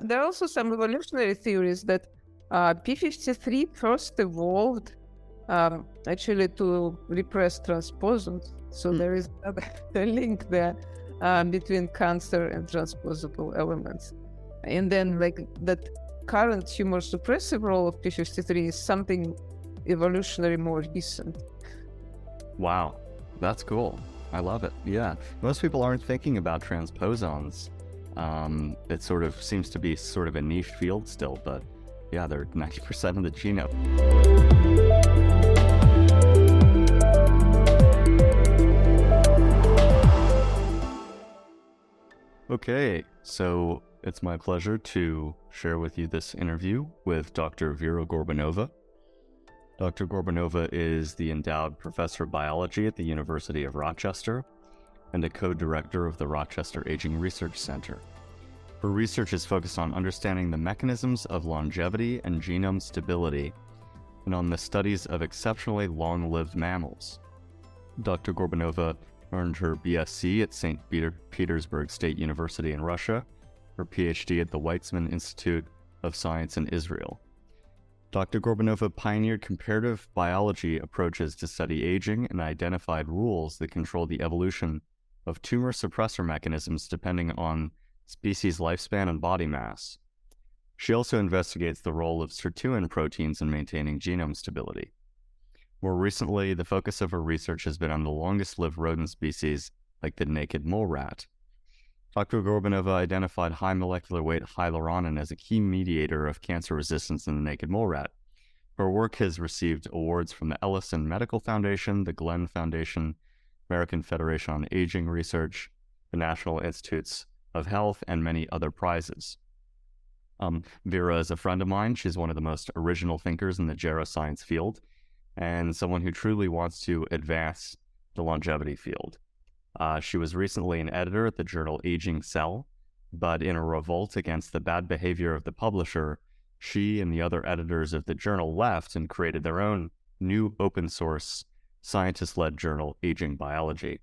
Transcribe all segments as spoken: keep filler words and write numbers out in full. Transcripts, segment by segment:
there are also some evolutionary theories that uh, P fifty-three first evolved um, actually to repress transposons. So Hmm. there is a link there uh, between cancer and transposable elements. And then like that current tumor suppressive role of P fifty-three is something evolutionary more recent. Wow, that's cool. I love it. Yeah, most people aren't thinking about transposons. Um, it sort of seems to be sort of a niche field still, but yeah, they're ninety percent of the genome. Okay, so it's my pleasure to share with you this interview with Doctor Vera Gorbanova. Doctor Gorbanova is the endowed professor of biology at the University of Rochester and a co-director of the Rochester Aging Research Center. Her research is focused on understanding the mechanisms of longevity and genome stability and on the studies of exceptionally long-lived mammals. Doctor Gorbanova earned her B S c at Saint Peter- Petersburg State University in Russia, her P H D at the Weizmann Institute of Science in Israel. Doctor Gorbanova pioneered comparative biology approaches to study aging and identified rules that control the evolution of tumor suppressor mechanisms depending on species lifespan and body mass. She also investigates the role of sirtuin proteins in maintaining genome stability. More recently, the focus of her research has been on the longest-lived rodent species like the naked mole rat. Doctor Gorbanova identified high molecular weight hyaluronin as a key mediator of cancer resistance in the naked mole rat. Her work has received awards from the Ellison Medical Foundation, the Glenn Foundation, American Federation on Aging Research, the National Institutes of Health, and many other prizes. Um, Vera is a friend of mine. She's one of the most original thinkers in the geroscience field, and someone who truly wants to advance the longevity field. Uh, she was recently an editor at the journal Aging Cell, but in a revolt against the bad behavior of the publisher, she and the other editors of the journal left and created their own new open source, scientist-led journal, Aging Biology.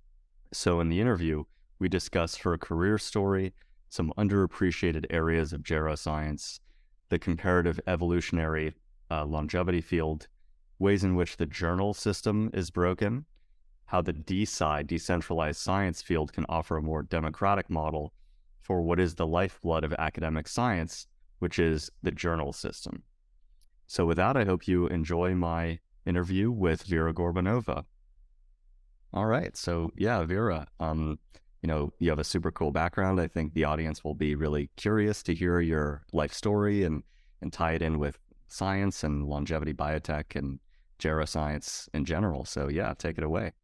So in the interview, we discuss her career story, some underappreciated areas of geroscience, the comparative evolutionary uh, longevity field, ways in which the journal system is broken, how the D-Sci, decentralized science field, can offer a more democratic model for what is the lifeblood of academic science, which is the journal system. So with that, I hope you enjoy my interview with Vera Gorbanova. All right, so yeah, Vera, um, you know, you have a super cool background. I think the audience will be really curious to hear your life story and, and tie it in with science and longevity biotech and geroscience in general. So yeah, take it away.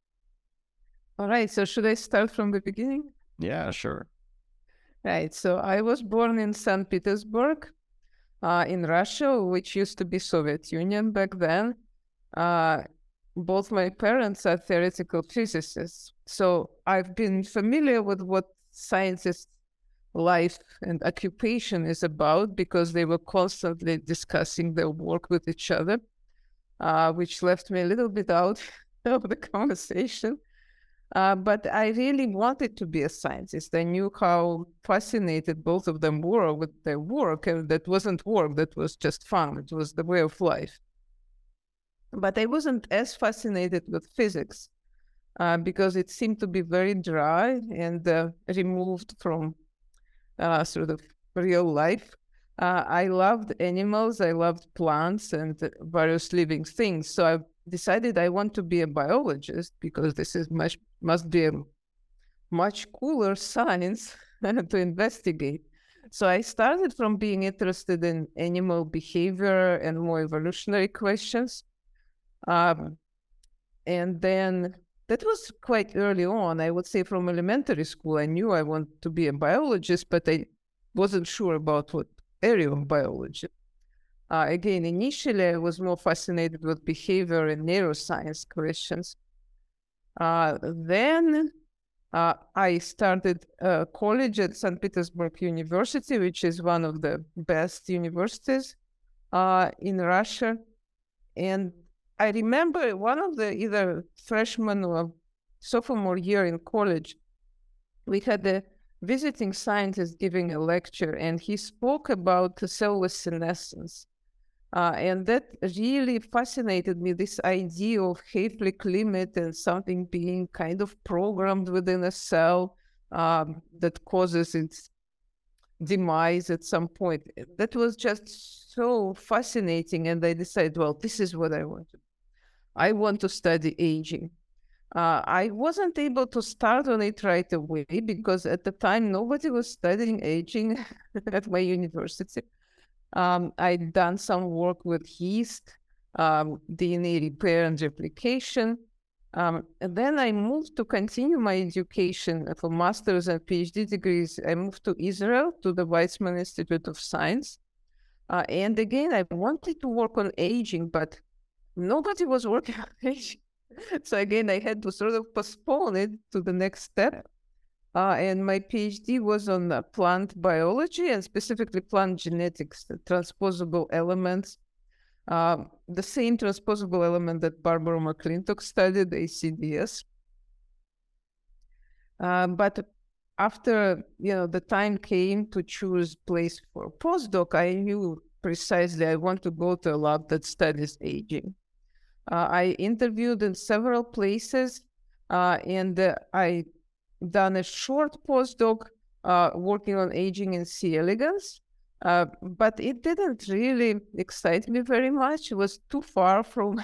All right, so should I start from the beginning? Yeah, sure. Right, so I was born in Saint Petersburg, uh, in Russia, which used to be Soviet Union back then. Uh, both my parents are theoretical physicists, so I've been familiar with what scientists' life and occupation is about because they were constantly discussing their work with each other, uh, which left me a little bit out of the conversation. Uh, but I really wanted to be a scientist. I knew how fascinated both of them were with their work, and that wasn't work, that was just fun. It was the way of life. But I wasn't as fascinated with physics uh, because it seemed to be very dry and uh, removed from uh, sort of real life. Uh, I loved animals, I loved plants and various living things. So I decided I want to be a biologist because this is much must be a much cooler science to investigate. So I started from being interested in animal behavior and more evolutionary questions. Um, and then that was quite early on. I would say from elementary school, I knew I wanted to be a biologist, but I wasn't sure about what area of biology. Uh, again, initially, I was more fascinated with behavior and neuroscience questions. Uh, then uh, I started uh, college at Saint Petersburg University, which is one of the best universities uh, in Russia. And I remember one of the either freshman or sophomore year in college, we had a visiting scientist giving a lecture, and he spoke about the cell senescence. Uh, and that really fascinated me, this idea of Hayflick limit and something being kind of programmed within a cell um, that causes its demise at some point. That was just so fascinating. And I decided, well, this is what I want to do. I want to study aging. Uh, I wasn't able to start on it right away because at the time, nobody was studying aging at my university. Um, I'd done some work with yeast, um, D N A repair and replication. Um, and then I moved to continue my education for master's and PhD degrees. I moved to Israel, to the Weizmann Institute of Science. Uh, and again, I wanted to work on aging, but nobody was working on aging. So again, I had to sort of postpone it to the next step. Uh, and my PhD was on uh, plant biology and specifically plant genetics, the transposable elements, uh, the same transposable element that Barbara McClintock studied, A C D S. Uh, but after, you know, the time came to choose place for a postdoc, I knew precisely I want to go to a lab that studies aging. Uh, I interviewed in several places, uh, and uh, I done a short postdoc uh, working on aging in C. elegans, uh, but it didn't really excite me very much. It was too far from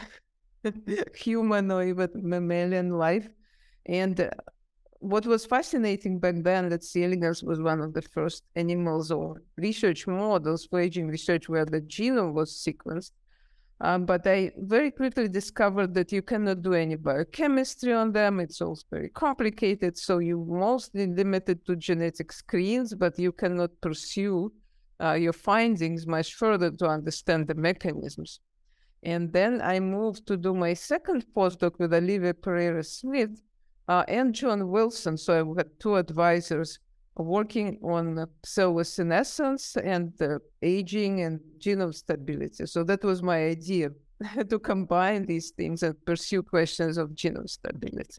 human or even mammalian life. And uh, what was fascinating back then, that C. elegans was one of the first animals or research models for aging research where the genome was sequenced. Um, but I very quickly discovered that you cannot do any biochemistry on them. It's also very complicated. So you mostly limited to genetic screens, but you cannot pursue uh, your findings much further to understand the mechanisms. And then I moved to do my second postdoc with Olivia Pereira Smith uh, and John Wilson. So I had two advisors working on cell senescence and uh, aging and genome stability. So that was my idea, to combine these things and pursue questions of genome stability.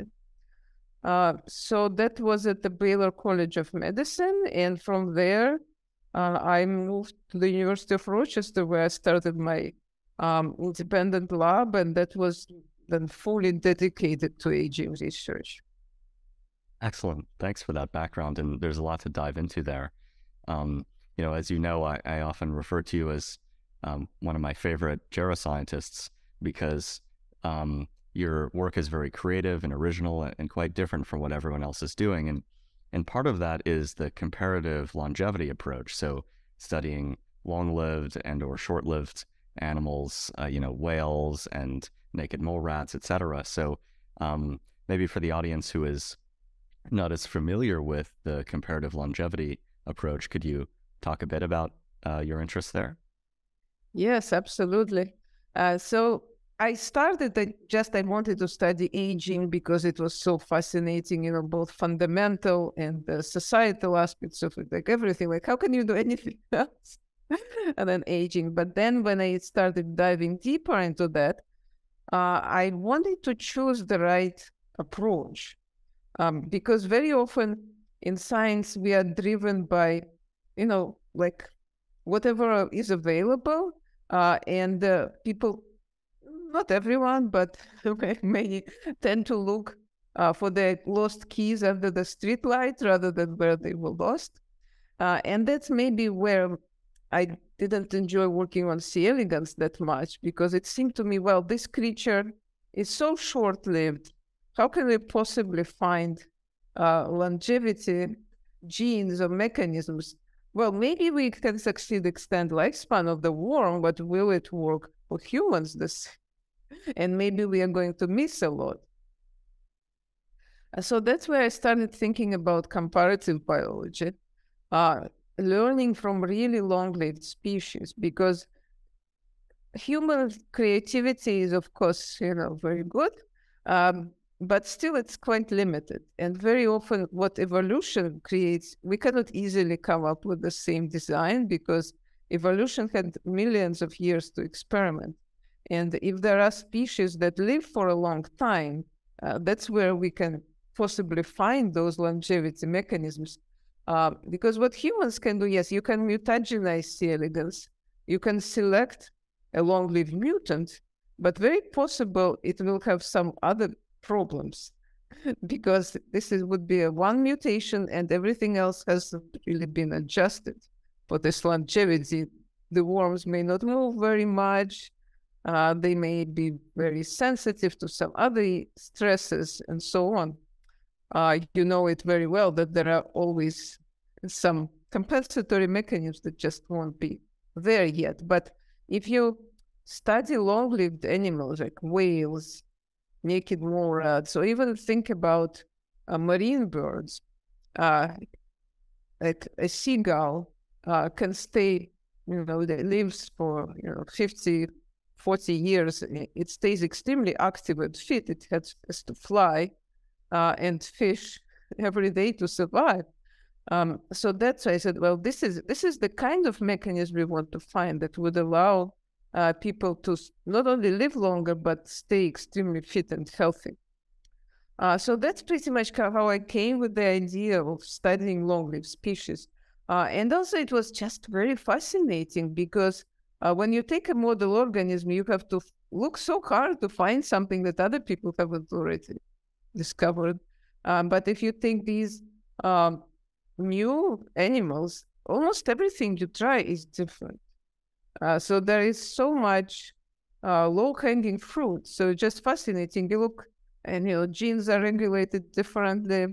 Uh, so that was at the Baylor College of Medicine. And from there, uh, I moved to the University of Rochester, where I started my um, independent lab, and that was then fully dedicated to aging research. Excellent. Thanks for that background. And there's a lot to dive into there. Um, you know, as you know, I, I often refer to you as um, one of my favorite geroscientists because um, your work is very creative and original and, and quite different from what everyone else is doing. And, and part of that is the comparative longevity approach. So studying long-lived and or short-lived animals, uh, you know, whales and naked mole rats, et cetera. So um, maybe for the audience who is not as familiar with the comparative longevity approach, could you talk a bit about uh, your interest there? Yes, absolutely. Uh, so I started, uh, just I wanted to study aging because it was so fascinating, you know, both fundamental and the societal aspects of it, like everything, like how can you do anything else? And then aging. But then when I started diving deeper into that, uh, I wanted to choose the right approach. Um, because very often in science, we are driven by, you know, like whatever is available. Uh, and uh, people, not everyone, but many tend to look uh, for the lost keys under the streetlight rather than where they were lost. Uh, and that's maybe where I didn't enjoy working on C. elegans that much, because it seemed to me, well, this creature is so short-lived. How can we possibly find uh, longevity genes or mechanisms? Well, maybe we can succeed extend lifespan of the worm, but will it work for humans? This, and maybe we are going to miss a lot. So that's where I started thinking about comparative biology, uh, learning from really long-lived species, because human creativity is, of course, you know, very good. Um, But still, it's quite limited. And very often what evolution creates, we cannot easily come up with the same design because evolution had millions of years to experiment. And if there are species that live for a long time, uh, that's where we can possibly find those longevity mechanisms. Uh, because what humans can do, yes, you can mutagenize C. elegans. You can select a long-lived mutant, but very possible it will have some other problems because this is, would be a one mutation and everything else has really been adjusted for this longevity. The worms may not move very much. Uh, they may be very sensitive to some other stresses and so on. Uh, you know it very well that there are always some compensatory mechanisms that just won't be there yet. But if you study long-lived animals like whales, naked mole rats, or even think about uh, marine birds, uh, like a seagull uh, can stay, you know, it lives for, you know, fifty, forty years. It stays extremely active and fit. It has, has to fly uh, and fish every day to survive. Um, so that's why I said, well, this is this is the kind of mechanism we want to find that would allow uh, people to not only live longer, but stay extremely fit and healthy. Uh, so that's pretty much how I came with the idea of studying long-lived species. Uh, and also it was just very fascinating because uh, when you take a model organism, you have to look so hard to find something that other people haven't already discovered. Um, but if you think these um, new animals, almost everything you try is different. Uh, so there is so much uh, low-hanging fruit. So just fascinating. You look, and you know, genes are regulated differently.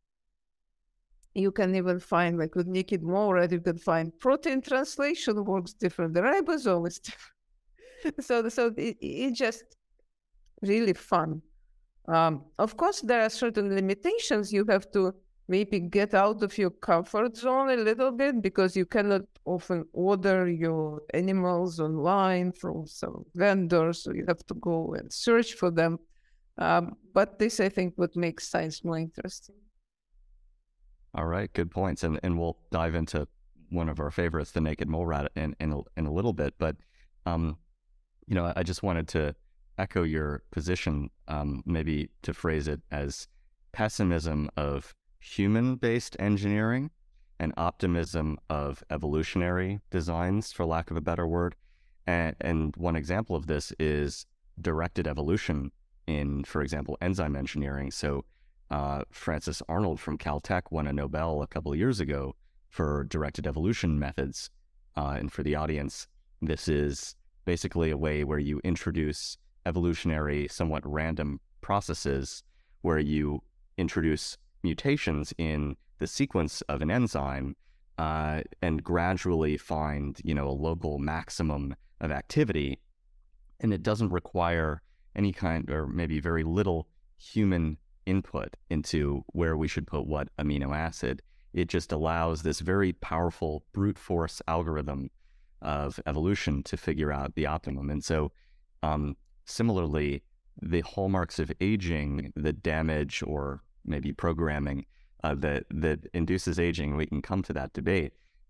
You can even find, like with naked mole rat, you can find protein translation works different. The ribosome is different. so, so it, it's just really fun. Um, of course, there are certain limitations. You have to maybe get out of your comfort zone a little bit because you cannot often order your animals online from some vendors, so you have to go and search for them. Um, but this, I think, would make science more interesting. All right, good points. And and we'll dive into one of our favorites, the naked mole rat, in, in, a, in a little bit. But, um, you know, I just wanted to echo your position, um, maybe to phrase it as pessimism of human-based engineering and optimism of evolutionary designs, for lack of a better word. And, and one example of this is directed evolution in, for example, enzyme engineering. So uh, Francis Arnold from Caltech won a Nobel a couple of years ago for directed evolution methods. Uh, and for the audience, this is basically a way where you introduce evolutionary, somewhat random processes where you introduce mutations in the sequence of an enzyme uh, and gradually find, you know, a local maximum of activity. And it doesn't require any kind, or maybe very little, human input into where we should put what amino acid. It just allows this very powerful brute force algorithm of evolution to figure out the optimum. And so um, similarly, the hallmarks of aging, the damage or maybe programming uh, that, that induces aging, we can come to that debate.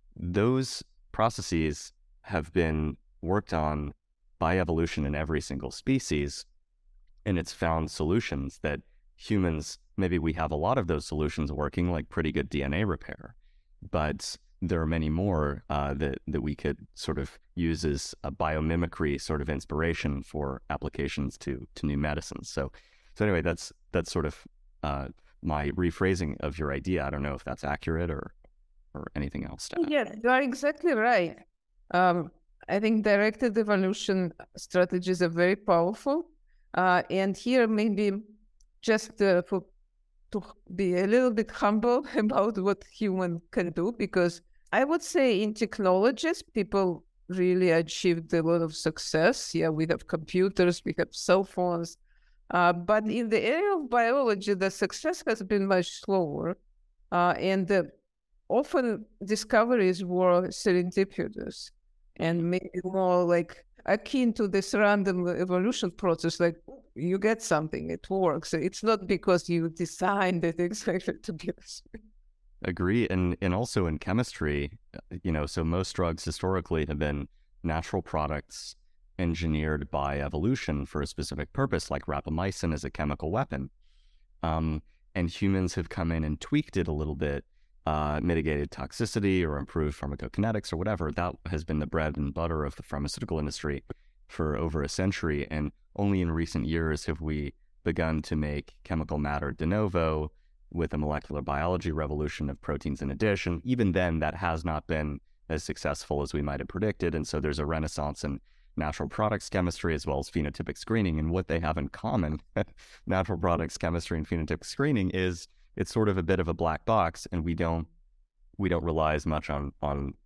Those processes have been worked on by evolution in every single species, and it's found solutions that humans, maybe we have a lot of those solutions working, like pretty good D N A repair, but there are many more uh, that, that we could sort of use as a biomimicry sort of inspiration for applications to, to new medicines. So, so anyway, that's, that's sort of uh, my rephrasing of your idea. I don't know if that's accurate or, or anything else to add. Yeah, you are exactly right. Um, I think directed evolution strategies are very powerful. Uh, and here maybe just uh, for, to be a little bit humble about what human can do, because I would say in technologies, people really achieved a lot of success. Yeah, we have computers, we have cell phones. Uh, but in the area of biology, the success has been much slower. Uh, and uh, often discoveries were serendipitous and maybe more like akin to this random evolution process, like you get something, it works. It's not because you designed it exactly to be this way. Agree. And, and also in chemistry, you know, so most drugs historically have been natural products engineered by evolution for a specific purpose, like rapamycin as a chemical weapon. Um, and humans have come in and tweaked it a little bit uh, mitigated toxicity or improved pharmacokinetics or whatever. That has been the bread and butter of the pharmaceutical industry for over a century. And only in recent years have we begun to make chemical matter de novo with a molecular biology revolution of proteins in addition. Even then, that has not been as successful as we might have predicted. And so there's a renaissance in natural products chemistry as well as phenotypic screening. And what they have in common, natural products chemistry and phenotypic screening, is it's sort of a bit of a black box, and we don't we don't rely as much on on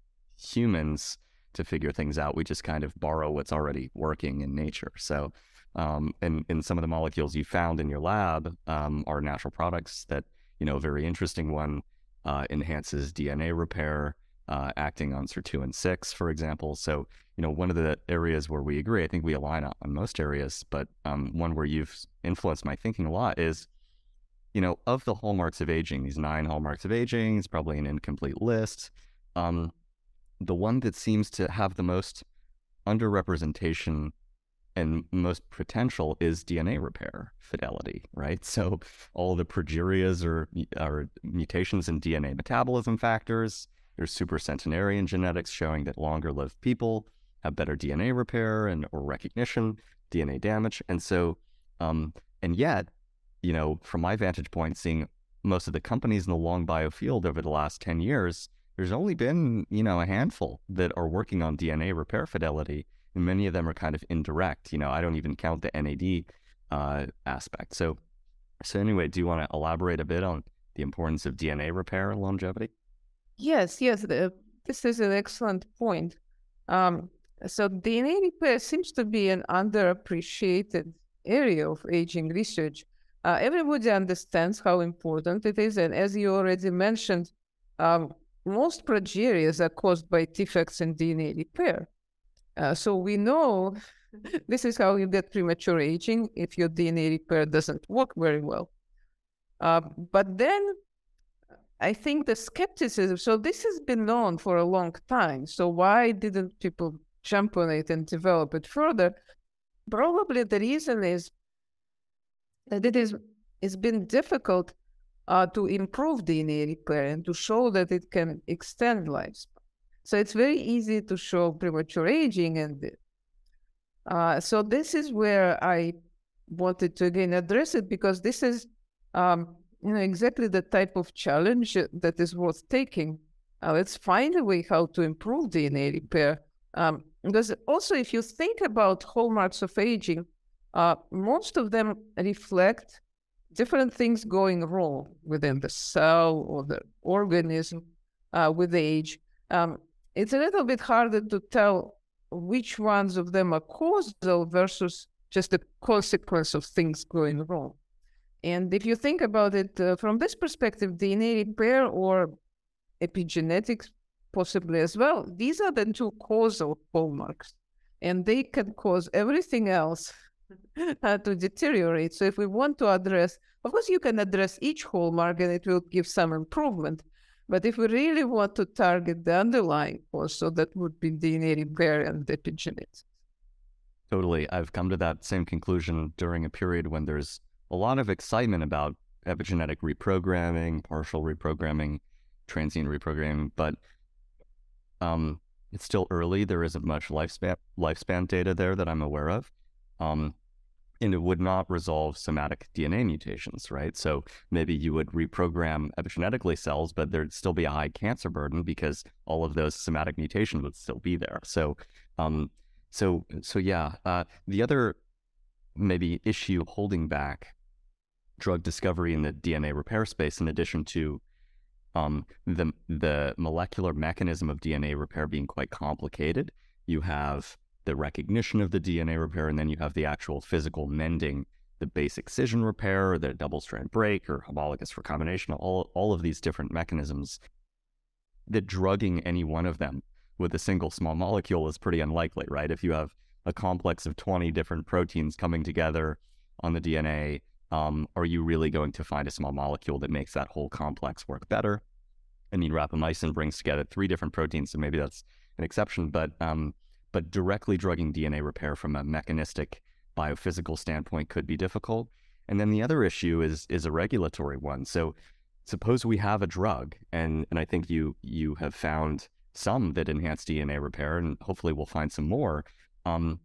humans to figure things out. We just kind of borrow what's already working in nature. So um, and, and some of the molecules you found in your lab um, are natural products that, you know, a very interesting one uh, enhances D N A repair, uh, acting on sirtuin six, for example. So, you know, one of the areas where we agree, I think we align on, on most areas, but um, one where you've influenced my thinking a lot is, you know, of the hallmarks of aging, these nine hallmarks of aging, it's probably an incomplete list. Um, the one that seems to have the most underrepresentation and most potential is D N A repair fidelity, right? So all the progerias are, are mutations in D N A metabolism factors. There's supercentenarian genetics showing that longer lived people have better D N A repair and or recognition, D N A damage. And so, um, and yet, you know, from my vantage point, seeing most of the companies in the long bio field over the last ten years, there's only been, you know, a handful that are working on D N A repair fidelity. And many of them are kind of indirect. You know, I don't even count the N A D uh, aspect. So, so anyway, do you want to elaborate a bit on the importance of D N A repair and longevity? Yes, yes. The, this is an excellent point. Um, so D N A repair seems to be an underappreciated area of aging research. Uh, everybody understands how important it is. And as you already mentioned, um, most progerias are caused by defects in D N A repair. Uh, so we know this is how you get premature aging if your D N A repair doesn't work very well. Uh, but then I think the skepticism, so this has been known for a long time. So why didn't people jump on it and develop it further? Probably the reason is that it is, it's been difficult uh, to improve D N A repair and to show that it can extend lifespan. So it's very easy to show premature aging, and uh, so this is where I wanted to again address it, because this is um, you know exactly the type of challenge that is worth taking. Uh, let's find a way how to improve D N A repair. Um, because also, if you think about hallmarks of aging, uh, most of them reflect different things going wrong within the cell or the organism uh, with age. Um, It's a little bit harder to tell which ones of them are causal versus just a consequence of things going wrong. And if you think about it uh, from this perspective, D N A repair or epigenetics possibly as well, these are the two causal hallmarks, and they can cause everything else uh, to deteriorate. So if we want to address, of course, you can address each hallmark and it will give some improvement. But if we really want to target the underlying cause, so that would be D N A repair and epigenetics. Totally. I've come to that same conclusion during a period when there's a lot of excitement about epigenetic reprogramming, partial reprogramming, transient reprogramming, but um, it's still early. There isn't much lifespan lifespan data there that I'm aware of. Um, And it would not resolve somatic D N A mutations, right? So maybe you would reprogram epigenetically cells, but there'd still be a high cancer burden because all of those somatic mutations would still be there. So, um, so, so yeah. Uh, the other maybe issue holding back drug discovery in the D N A repair space, in addition to um, the the molecular mechanism of D N A repair being quite complicated, you have the recognition of the D N A repair, and then you have the actual physical mending, the base excision repair, the double strand break, or homologous recombination, all, all of these different mechanisms, that drugging any one of them with a single small molecule is pretty unlikely, right? If you have a complex of twenty different proteins coming together on the D N A, um, are you really going to find a small molecule that makes that whole complex work better? I mean, rapamycin brings together three different proteins, so maybe that's an exception, but um, but directly drugging D N A repair from a mechanistic biophysical standpoint could be difficult. And then the other issue is is a regulatory one. So suppose we have a drug, and, and I think you you have found some that enhance D N A repair, and hopefully we'll find some more. Um,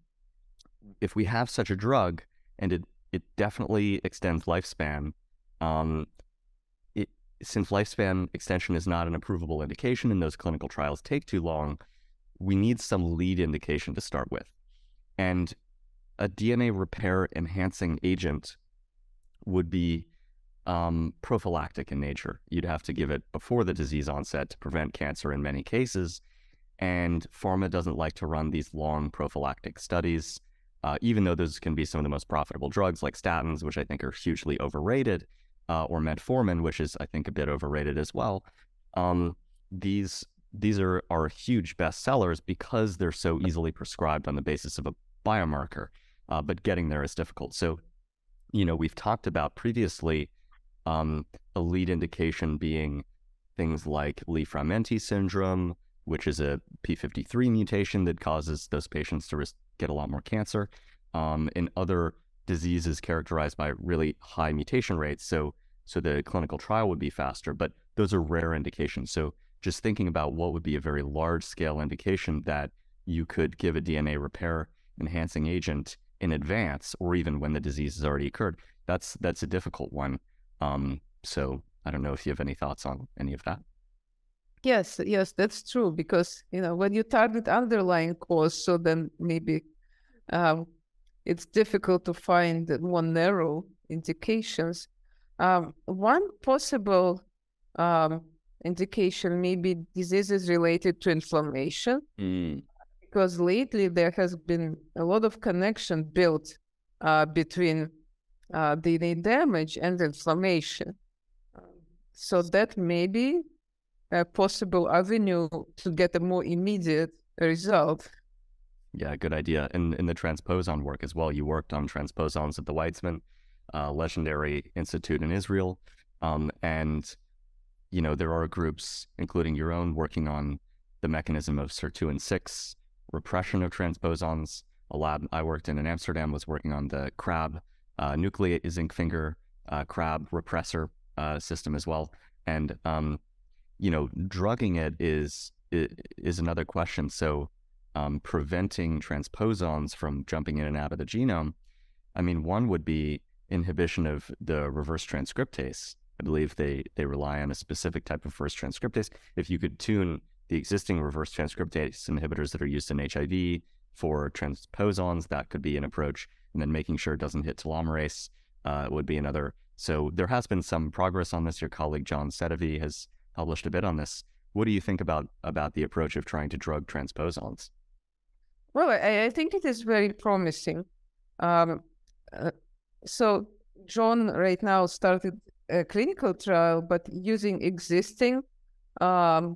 if we have such a drug, and it, it definitely extends lifespan, um, it, since lifespan extension is not an approvable indication and those clinical trials take too long, we need some lead indication to start with. And a D N A repair enhancing agent would be um, prophylactic in nature. You'd have to give it before the disease onset to prevent cancer in many cases. And pharma doesn't like to run these long prophylactic studies, uh, even though those can be some of the most profitable drugs like statins, which I think are hugely overrated, uh, or metformin, which is, I think, a bit overrated as well. Um, these these are, are huge bestsellers because they're so easily prescribed on the basis of a biomarker, uh, but getting there is difficult. So, you know, we've talked about previously um, a lead indication being things like Li-Fraumenti syndrome, which is a p fifty-three mutation that causes those patients to risk, get a lot more cancer, um, and other diseases characterized by really high mutation rates. So, so the clinical trial would be faster, but those are rare indications. So just thinking about what would be a very large scale indication that you could give a D N A repair enhancing agent in advance, or even when the disease has already occurred, that's that's a difficult one. Um, so I don't know if you have any thoughts on any of that. Yes, yes, that's true. Because, you know, when you target underlying cause, so then maybe um, it's difficult to find more narrow indications. Um, one possible um, indication may be diseases related to inflammation. Mm. Because lately there has been a lot of connection built uh, between uh, D N A damage and inflammation. So that may be a possible avenue to get a more immediate result. Yeah, good idea. And in the transposon work as well, you worked on transposons at the Weizmann uh, Legendary Institute in Israel. Um, and, you know, there are groups, including your own, working on the mechanism of sirtuin six repression of transposons. A lab I worked in in Amsterdam was working on the CRAB, uh, nucleate zinc finger uh, CRAB repressor uh, system as well. And, um, you know, drugging it is, is another question. So um, preventing transposons from jumping in and out of the genome, I mean, one would be inhibition of the reverse transcriptase. I believe they, they rely on a specific type of reverse transcriptase. If you could tune the existing reverse transcriptase inhibitors that are used in H I V for transposons, that could be an approach. And then making sure it doesn't hit telomerase uh, would be another. So there has been some progress on this. Your colleague John Sedivy has published a bit on this. What do you think about, about the approach of trying to drug transposons? Well, I, I think it is very promising. Um, uh, so John right now started a clinical trial, but using existing um,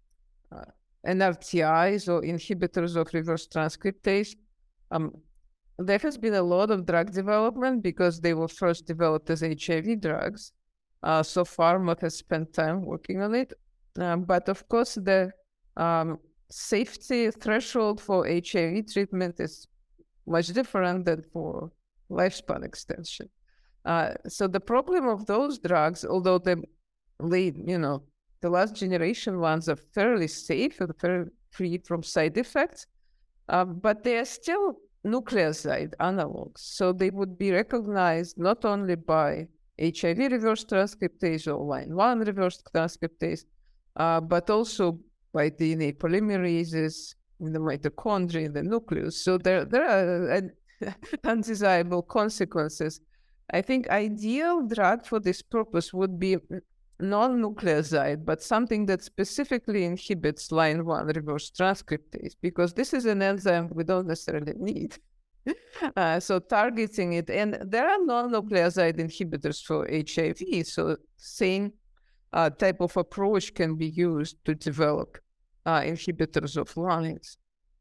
uh, N R T Is or inhibitors of reverse transcriptase. Um, there has been a lot of drug development because they were first developed as H I V drugs. Uh, so pharma has spent time working on it. Um, but of course, the um, safety threshold for H I V treatment is much different than for lifespan extension. Uh, so the problem of those drugs, although the late, you know, the last generation ones are fairly safe and very free from side effects, uh, but they are still nucleoside analogs. So they would be recognized not only by H I V reverse transcriptase or line one reverse transcriptase, uh, but also by D N A polymerases in the mitochondria, in the nucleus. So there, there are uh, undesirable consequences. I think ideal drug for this purpose would be non-nucleoside, but something that specifically inhibits line one reverse transcriptase, because this is an enzyme we don't necessarily need. uh, so targeting it, and there are non-nucleoside inhibitors for H I V, so same uh, type of approach can be used to develop uh, inhibitors of lines.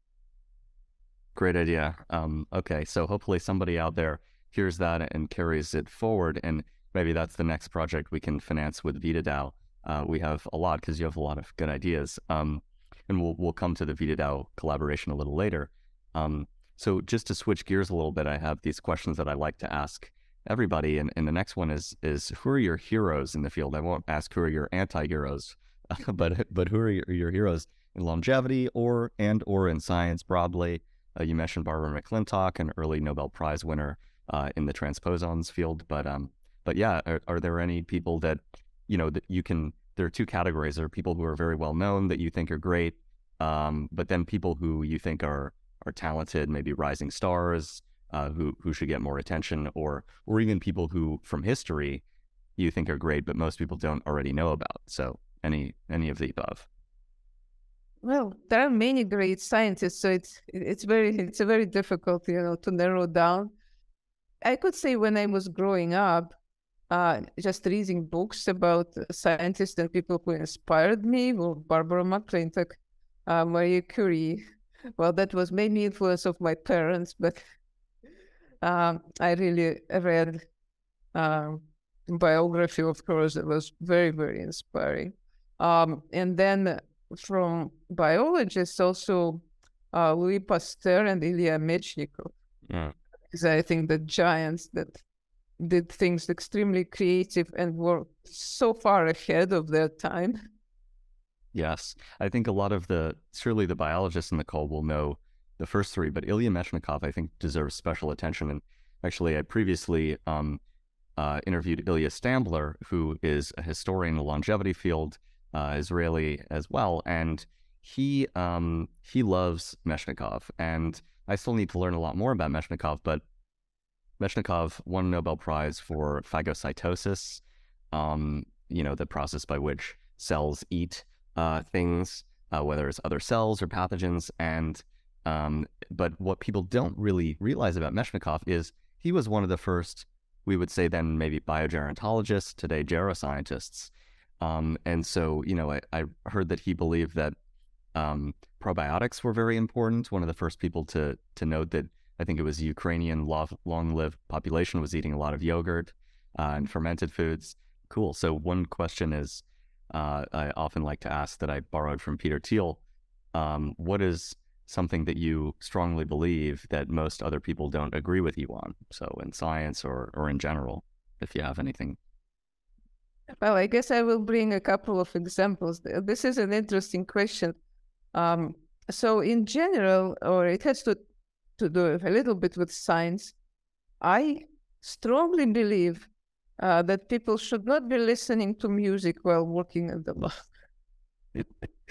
Great idea. Um, okay, so hopefully somebody out there hears that and carries it forward, and maybe that's the next project we can finance with VitaDAO. Uh, we have a lot because you have a lot of good ideas, um, and we'll we'll come to the VitaDAO collaboration a little later. Um, so just to switch gears a little bit, I have these questions that I like to ask everybody. And, and the next one is is who are your heroes in the field? I won't ask who are your anti-heroes, but but who are your, your heroes in longevity or and or in science broadly? Uh, you mentioned Barbara McClintock, an early Nobel Prize winner uh, in the transposons field. But um, but yeah, are, are there any people that you know that you can? There are two categories. There are people who are very well known that you think are great, um, but then people who you think are are talented, maybe rising stars, uh, who who should get more attention, or or even people who from history you think are great, but most people don't already know about. So any any of the above. Well, there are many great scientists, so it's it's very it's a very difficult, you know, to narrow down. I could say when I was growing up, uh, just reading books about scientists and people who inspired me were Barbara McClintock, uh, Marie Curie. Well, that was maybe influence of my parents, but um, I really read um, biography of hers that was very, very inspiring. Um, and then from biologists, also uh, Louis Pasteur and Ilya Mechnikov. Yeah. Because I think the giants that did things extremely creative and were so far ahead of their time. Yes, I think a lot of the, surely the biologists in the call will know the first three, but Ilya Mechnikov, I think, deserves special attention. And actually, I previously um, uh, interviewed Ilya Stambler, who is a historian in the longevity field, uh, Israeli as well. And he um, he loves Mechnikov. And I still need to learn a lot more about Mechnikov, but Mechnikov won a Nobel Prize for phagocytosis, um, you know, the process by which cells eat uh, things, uh, whether it's other cells or pathogens. And um, but what people don't really realize about Mechnikov is he was one of the first, we would say then maybe biogerontologists, today geroscientists. Um, and so, you know, I, I heard that he believed that um, probiotics were very important. One of the first people to to note that I think it was Ukrainian long-lived population was eating a lot of yogurt uh, and fermented foods. Cool. So one question is, uh, I often like to ask that I borrowed from Peter Thiel, um, what is something that you strongly believe that most other people don't agree with you on? So in science or, or in general, if you have anything. Well, I guess I will bring a couple of examples. This is an interesting question. Um, so in general, or it has to to do a little bit with science, I strongly believe uh, that people should not be listening to music while working in the lab.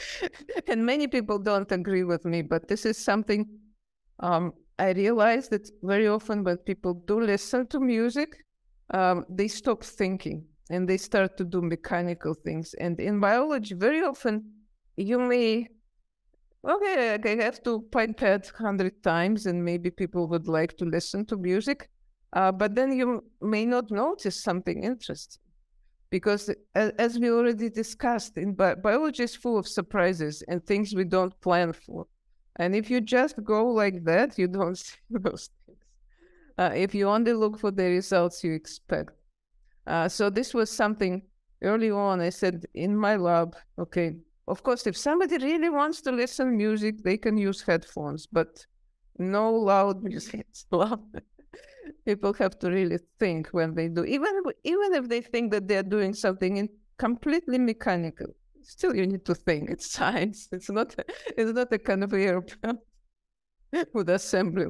And many people don't agree with me, but this is something um, I realize that very often when people do listen to music, um, they stop thinking and they start to do mechanical things. And in biology, very often you may Okay, I have to pipette a hundred times, and maybe people would like to listen to music, uh, but then you may not notice something interesting, because as, as we already discussed, in bi- biology is full of surprises and things we don't plan for. And if you just go like that, you don't see those things. Uh, if you only look for the results you expect. Uh, so this was something early on. I said in my lab, okay, of course, if somebody really wants to listen to music, they can use headphones, but no loud music. It's loud. People have to really think when they do. Even, even if they think that they're doing something in completely mechanical, still you need to think. It's science. It's not, it's not a conveyor belt with assembly.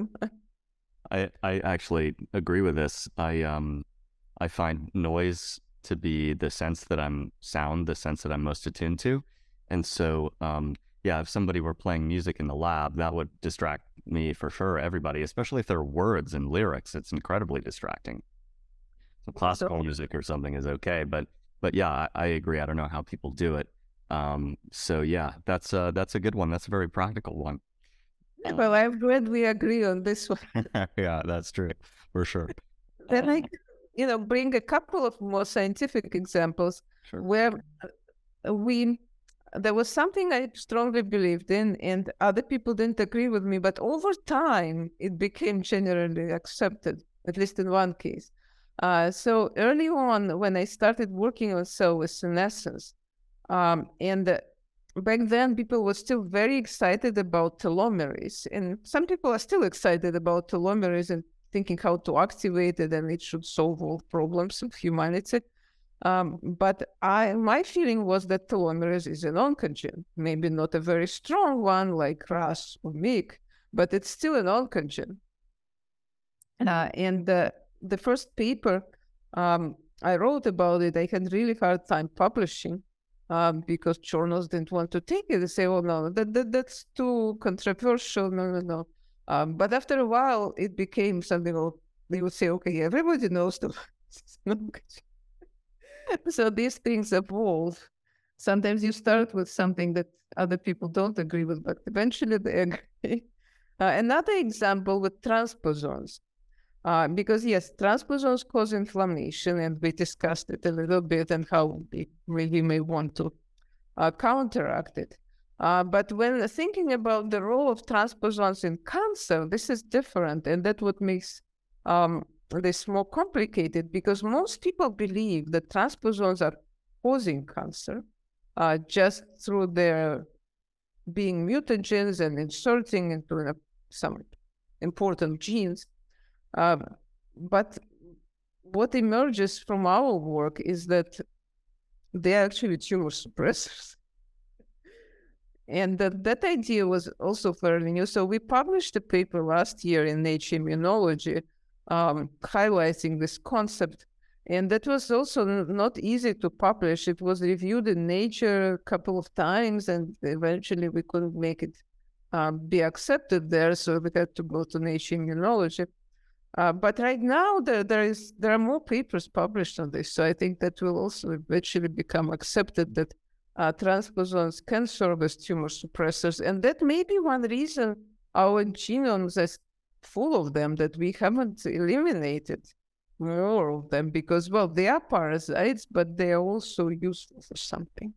I, I actually agree with this. I um I find noise to be the sense that I'm sound, the sense that I'm most attuned to. And so, um, yeah, if somebody were playing music in the lab, that would distract me for sure, everybody, especially if there are words and lyrics. It's incredibly distracting. So classical so, music or something is okay, but but yeah, I, I agree. I don't know how people do it. Um, so yeah, that's a, that's a good one. That's a very practical one. Well, I'm glad we agree on this one. Yeah, that's true, for sure. Then I, you know, bring a couple of more scientific examples sure. where we... There was something I strongly believed in, and other people didn't agree with me, but over time, it became generally accepted, at least in one case. Uh, so early on, when I started working on cell senescence, um, and uh, back then, people were still very excited about telomerase, and some people are still excited about telomerase, and thinking how to activate it, and it should solve all problems of humanity. Um, but I, my feeling was that telomerase is an oncogene, maybe not a very strong one like Ras or M Y C, but it's still an oncogene. Uh, and uh, the first paper um, I wrote about it, I had really hard time publishing um, because journals didn't want to take it. They say, oh, no, that, that that's too controversial. No, no, no. Um, but after a while, it became something of, they would say, okay, everybody knows the so these things evolve. Sometimes you start with something that other people don't agree with, but eventually they agree. Uh, another example with transposons. Uh, because yes, transposons cause inflammation, and we discussed it a little bit and how we really may want to uh, counteract it. Uh, but when thinking about the role of transposons in cancer, this is different, and that's what makes um, this more complicated, because most people believe that transposons are causing cancer uh, just through their being mutagens and inserting into uh, some important genes. Uh, but what emerges from our work is that they're actually tumor suppressors. And that, that idea was also fairly new. So we published a paper last year in Nature Immunology um, highlighting this concept. And that was also not easy to publish. It was reviewed in Nature a couple of times, and eventually we couldn't make it um, be accepted there. So we had to go to Nature Immunology. Uh, but right now, there, there is there are more papers published on this. So I think that will also eventually become accepted that uh, transposons can serve as tumor suppressors. And that may be one reason our genomes are full of them, that we haven't eliminated more of them, because, well, they are parasites, but they are also useful for something.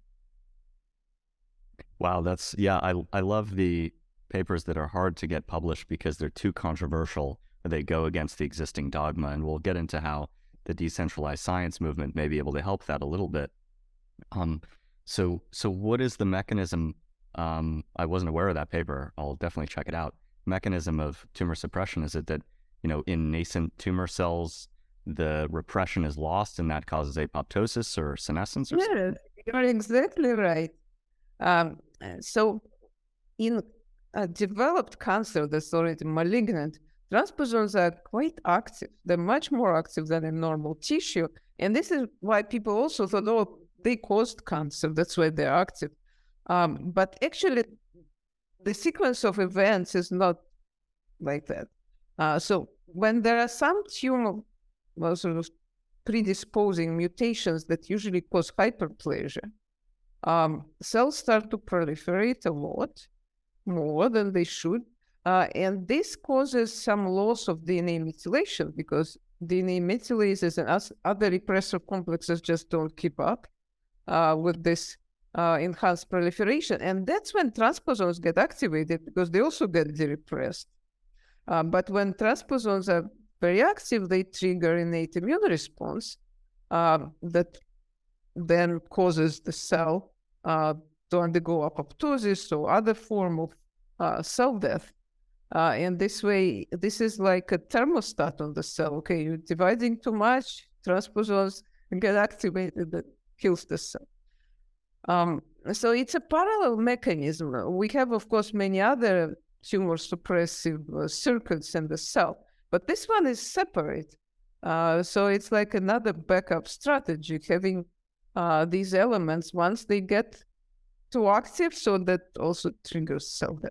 Wow, that's, yeah, I, I love the papers that are hard to get published because they're too controversial. They go against the existing dogma, and we'll get into how the decentralized science movement may be able to help that a little bit. Um, so, so what is the mechanism? Um, I wasn't aware of that paper. I'll definitely check it out. Mechanism of tumor suppression, is it that, you know, in nascent tumor cells, the repression is lost and that causes apoptosis or senescence? Or yeah, something? You're exactly right. Um, so in a developed cancer that's already malignant, transposons are quite active. They're much more active than in normal tissue. And this is why people also thought, oh, they caused cancer. That's why they're active. Um, but actually, the sequence of events is not like that. Uh, so when there are some tumor, well, sort of predisposing mutations that usually cause hyperplasia, um, cells start to proliferate a lot more than they should. Uh, and this causes some loss of D N A methylation, because D N A methylases and other repressor complexes just don't keep up uh, with this uh, enhanced proliferation. And that's when transposons get activated, because they also get de-repressed. Uh, but when transposons are very active, they trigger innate immune response uh, that then causes the cell uh, to undergo apoptosis or other form of uh, cell death. Uh, and this way, this is like a thermostat on the cell. Okay, you're dividing too much, transposons get activated, that kills the cell. Um, so it's a parallel mechanism. We have, of course, many other tumor suppressive uh, circuits in the cell, but this one is separate. Uh, so it's like another backup strategy, having uh, these elements once they get too active, so that also triggers cell death.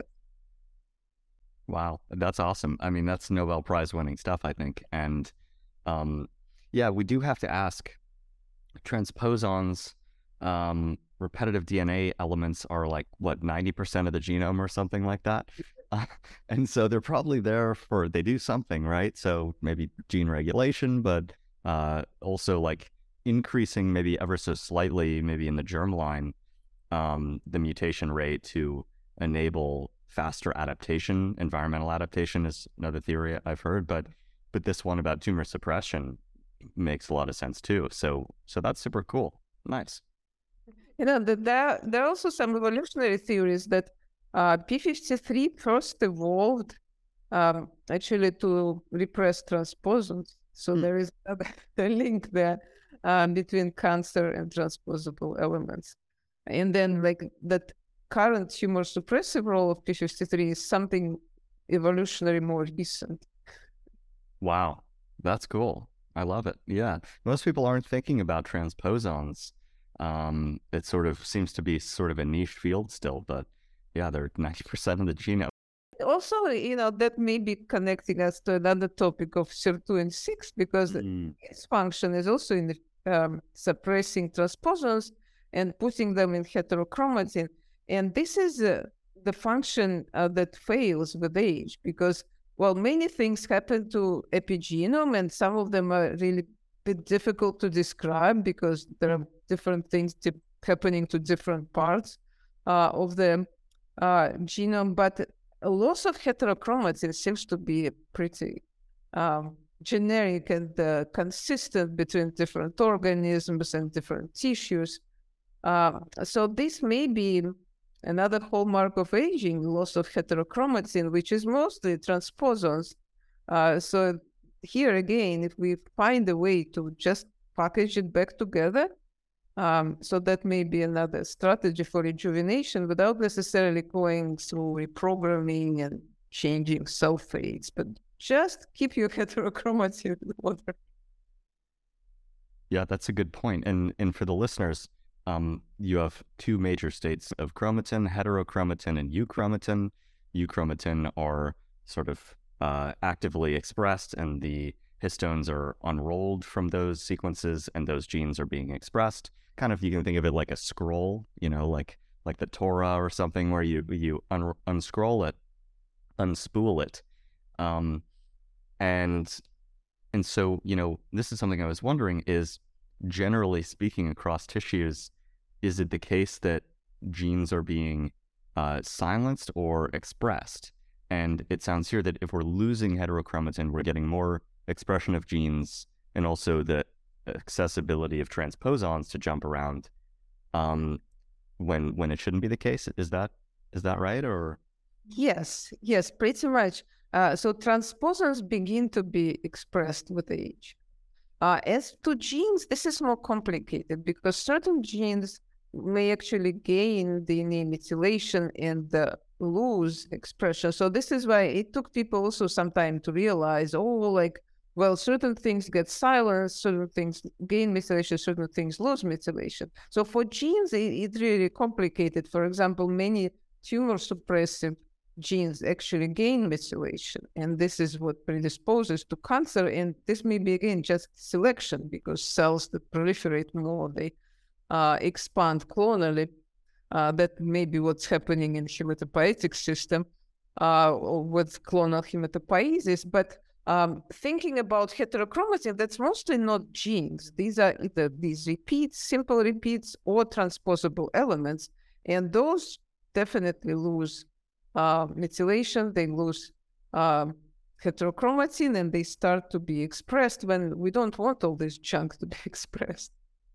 Wow, that's awesome. I mean, that's Nobel Prize winning stuff, I think. And um, yeah, we do have to ask, transposons, um, repetitive D N A elements are like, what, ninety percent of the genome or something like that? Uh, and so they're probably there for, they do something, right? So maybe gene regulation, but uh, also like increasing maybe ever so slightly, maybe in the germline, um, the mutation rate to enable faster adaptation. Environmental adaptation is another theory I've heard, but but this one about tumor suppression makes a lot of sense too. So so that's super cool. Nice. You know, the, there there are also some evolutionary theories that uh, p fifty-three first evolved um, actually to repress transposons. So Hmm. there is a link there um, between cancer and transposable elements. And then like that current tumor suppressive role of p fifty-three is something evolutionary more recent. Wow, that's cool. I love it. Yeah, most people aren't thinking about transposons. Um, it sort of seems to be sort of a niche field still, but yeah, they're ninety percent of the genome. Also, you know, that may be connecting us to another topic of S I R two and six, because Mm. its function is also in the, um, suppressing transposons and putting them in heterochromatin. And this is uh, the function uh, that fails with age, because, well, many things happen to epigenome, and some of them are really a bit difficult to describe because there are different things t- happening to different parts uh, of the uh, genome. But a loss of heterochromatin seems to be pretty um, generic and uh, consistent between different organisms and different tissues. Uh, so this may be another hallmark of aging, loss of heterochromatin, which is mostly transposons. Uh, so here again, if we find a way to just package it back together, um, so that may be another strategy for rejuvenation without necessarily going through reprogramming and changing cell fates, but just keep your heterochromatin in order. Yeah, that's a good point. And and for the listeners, um, you have two major states of chromatin, heterochromatin and euchromatin. Euchromatin are sort of uh, actively expressed, and the histones are unrolled from those sequences, and those genes are being expressed. Kind of, you can think of it like a scroll, you know, like like the Torah or something, where you you un- unscroll it, unspool it, um, and and so, you know, this is something I was wondering is, generally speaking, across tissues, is it the case that genes are being uh, silenced or expressed? And it sounds here that if we're losing heterochromatin, we're getting more expression of genes and also the accessibility of transposons to jump around um, when when it shouldn't be the case. Is that is that right? Or Yes, yes, pretty much. Uh, so transposons begin to be expressed with age. Uh, as to genes, this is more complicated because certain genes may actually gain D N A methylation and uh, lose expression. So this is why it took people also some time to realize, oh, like, well, certain things get silenced, certain things gain methylation, certain things lose methylation. So for genes, it, it's really complicated. For example, many tumor suppressive genes actually gain methylation, and this is what predisposes to cancer. And this may be again just selection, because cells that proliferate more, they uh, expand clonally. Uh, that may be what's happening in hematopoietic system uh, with clonal hematopoiesis. But um, thinking about heterochromatin, that's mostly not genes. These are either these repeats, simple repeats, or transposable elements, and those definitely lose Uh, methylation, they lose um, heterochromatin, and they start to be expressed when we don't want all this junk to be expressed.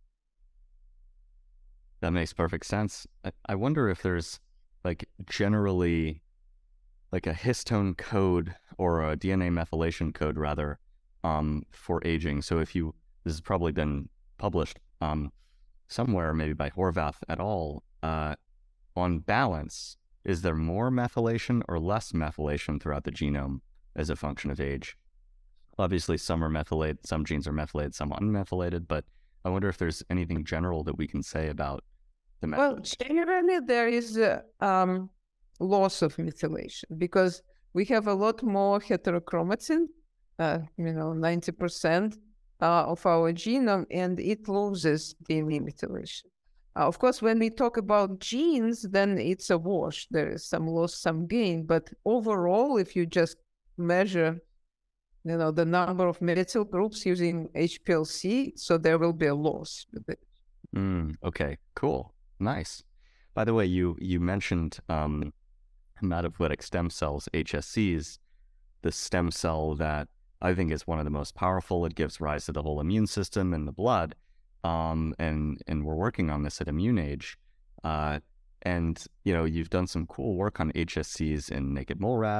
that makes perfect sense. I, I wonder if there's like generally like a histone code or a D N A methylation code rather um, for aging. So if you, this has probably been published um, somewhere, maybe by Horvath et al. Uh, on balance, is there more methylation or less methylation throughout the genome as a function of age? Obviously, some are methylated, some genes are methylated, some unmethylated, but I wonder if there's anything general that we can say about the methylation. Well, generally, there is a um, loss of methylation because we have a lot more heterochromatin, uh, you know, ninety percent uh, of our genome, and it loses D N A methylation. Uh, of course, when we talk about genes, then it's a wash. There is some loss, some gain. But overall, if you just measure, you know, the number of methyl groups using H P L C, so there will be a loss with it. Mm, okay, cool, nice. By the way, you you mentioned um, hematopoietic stem cells, H S Cs, the stem cell that I think is one of the most powerful. It gives rise to the whole immune system in the blood. Um, and and we're working on this at ImmuneAge, uh, and you know you've done some cool work on H S Cs in naked mole rats,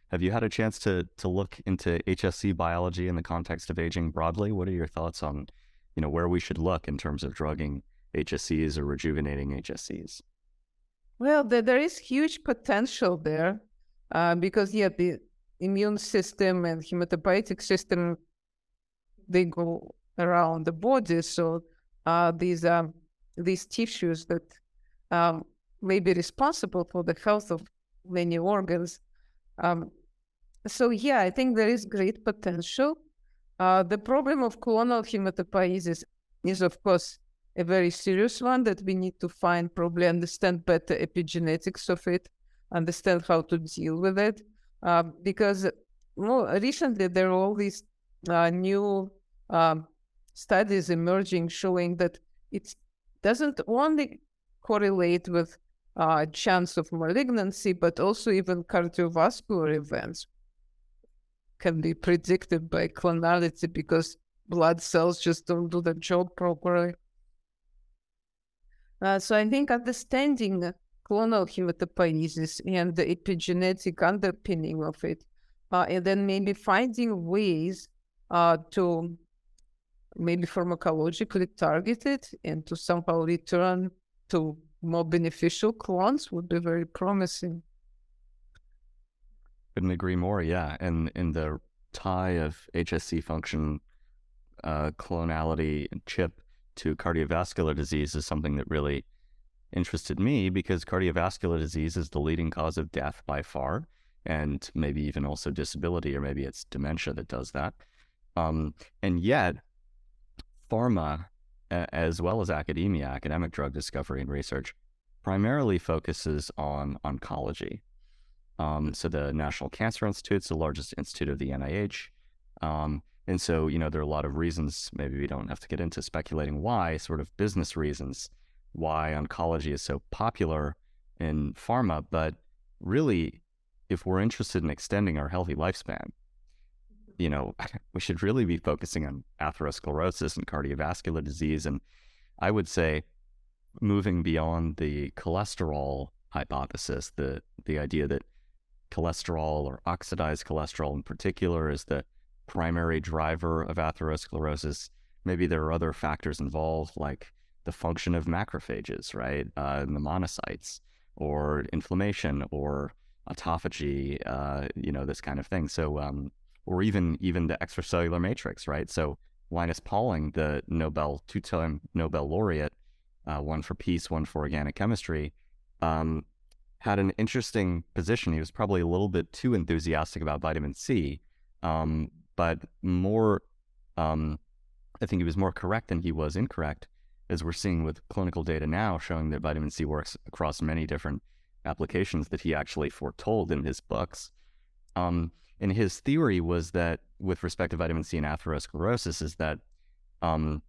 Have you had a chance to to look into H S C biology in the context of aging broadly? What are your thoughts on, you know, where we should look in terms of drugging H S Cs or rejuvenating H S Cs? Well, there, there is huge potential there uh, because, yeah, the immune system and hematopoietic system, they go around the body. So uh, these um, these tissues that um, may be responsible for the health of many organs. Um, so yeah, I think there is great potential. Uh, the problem of clonal hematopoiesis is, of course, a very serious one that we need to find, probably understand better epigenetics of it, understand how to deal with it. Uh, because more recently there are all these uh, new um, studies emerging showing that it doesn't only correlate with uh, chance of malignancy, but also even cardiovascular events can be predicted by clonality because blood cells just don't do the job properly. Uh, so I think understanding clonal hematopoiesis and the epigenetic underpinning of it, uh, and then maybe finding ways uh, to maybe pharmacologically target it and to somehow return to more beneficial clones would be very promising. Couldn't agree more, yeah. And in the tie of H S C function, uh, clonality, and chip to cardiovascular disease is something that really interested me because cardiovascular disease is the leading cause of death by far, and maybe even also disability, or maybe it's dementia that does that. Um, and yet, pharma, a- as well as academia, academic drug discovery and research, primarily focuses on oncology. Um, so the National Cancer Institute is the largest institute of the N I H. Um, and so, you know, there are a lot of reasons, maybe we don't have to get into speculating why, sort of business reasons, why oncology is so popular in pharma. But really, if we're interested in extending our healthy lifespan, you know, we should really be focusing on atherosclerosis and cardiovascular disease. And I would say moving beyond the cholesterol hypothesis, the the idea that cholesterol or oxidized cholesterol in particular is the primary driver of atherosclerosis. Maybe there are other factors involved, like the function of macrophages, right, uh, and the monocytes, or inflammation, or autophagy, uh, you know, this kind of thing. So, um, or even even the extracellular matrix, right? So Linus Pauling, the Nobel two-time Nobel laureate, uh, one for peace, one for organic chemistry, um, had an interesting position. He was probably a little bit too enthusiastic about vitamin C, um, but more, um, I think he was more correct than he was incorrect, as we're seeing with clinical data now showing that vitamin C works across many different applications that he actually foretold in his books. Um, and his theory was that with respect to vitamin C and atherosclerosis is that um,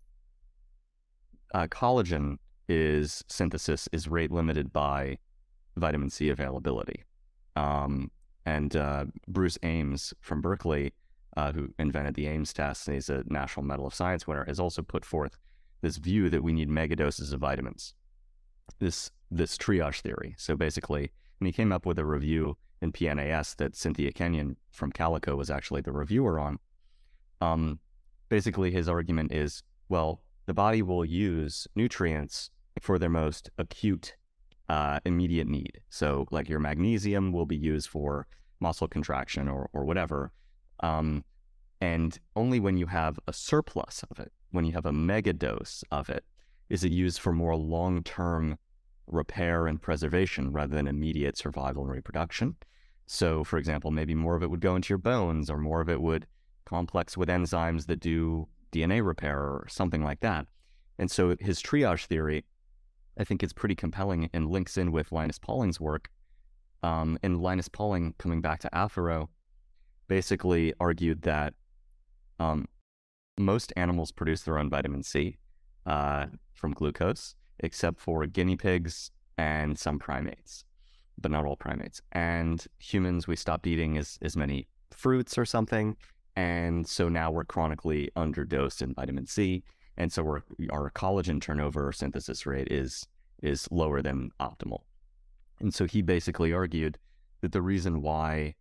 uh, collagen is synthesis is rate limited by vitamin C availability. Um, and uh, Bruce Ames from Berkeley, uh, who invented the Ames test, and he's a National Medal of Science winner, has also put forth this view that we need megadoses of vitamins, this this triage theory. So basically, and he came up with a review in P N A S that Cynthia Kenyon from Calico was actually the reviewer on. Um, basically, his argument is, well, the body will use nutrients for their most acute Uh, immediate need. So like your magnesium will be used for muscle contraction or, or whatever. Um, and only when you have a surplus of it, when you have a mega dose of it, is it used for more long-term repair and preservation rather than immediate survival and reproduction. So for example, maybe more of it would go into your bones, or more of it would complex with enzymes that do D N A repair or something like that. And so his triage theory, I think it's pretty compelling and links in with Linus Pauling's work. Um, and Linus Pauling, coming back to Athero, basically argued that um, most animals produce their own vitamin C uh, from glucose, except for guinea pigs and some primates, but not all primates. And humans, we stopped eating as, as many fruits or something. And so now we're chronically underdosed in vitamin C. And so we're, our collagen turnover or synthesis rate is is lower than optimal. And so he basically argued that the reason why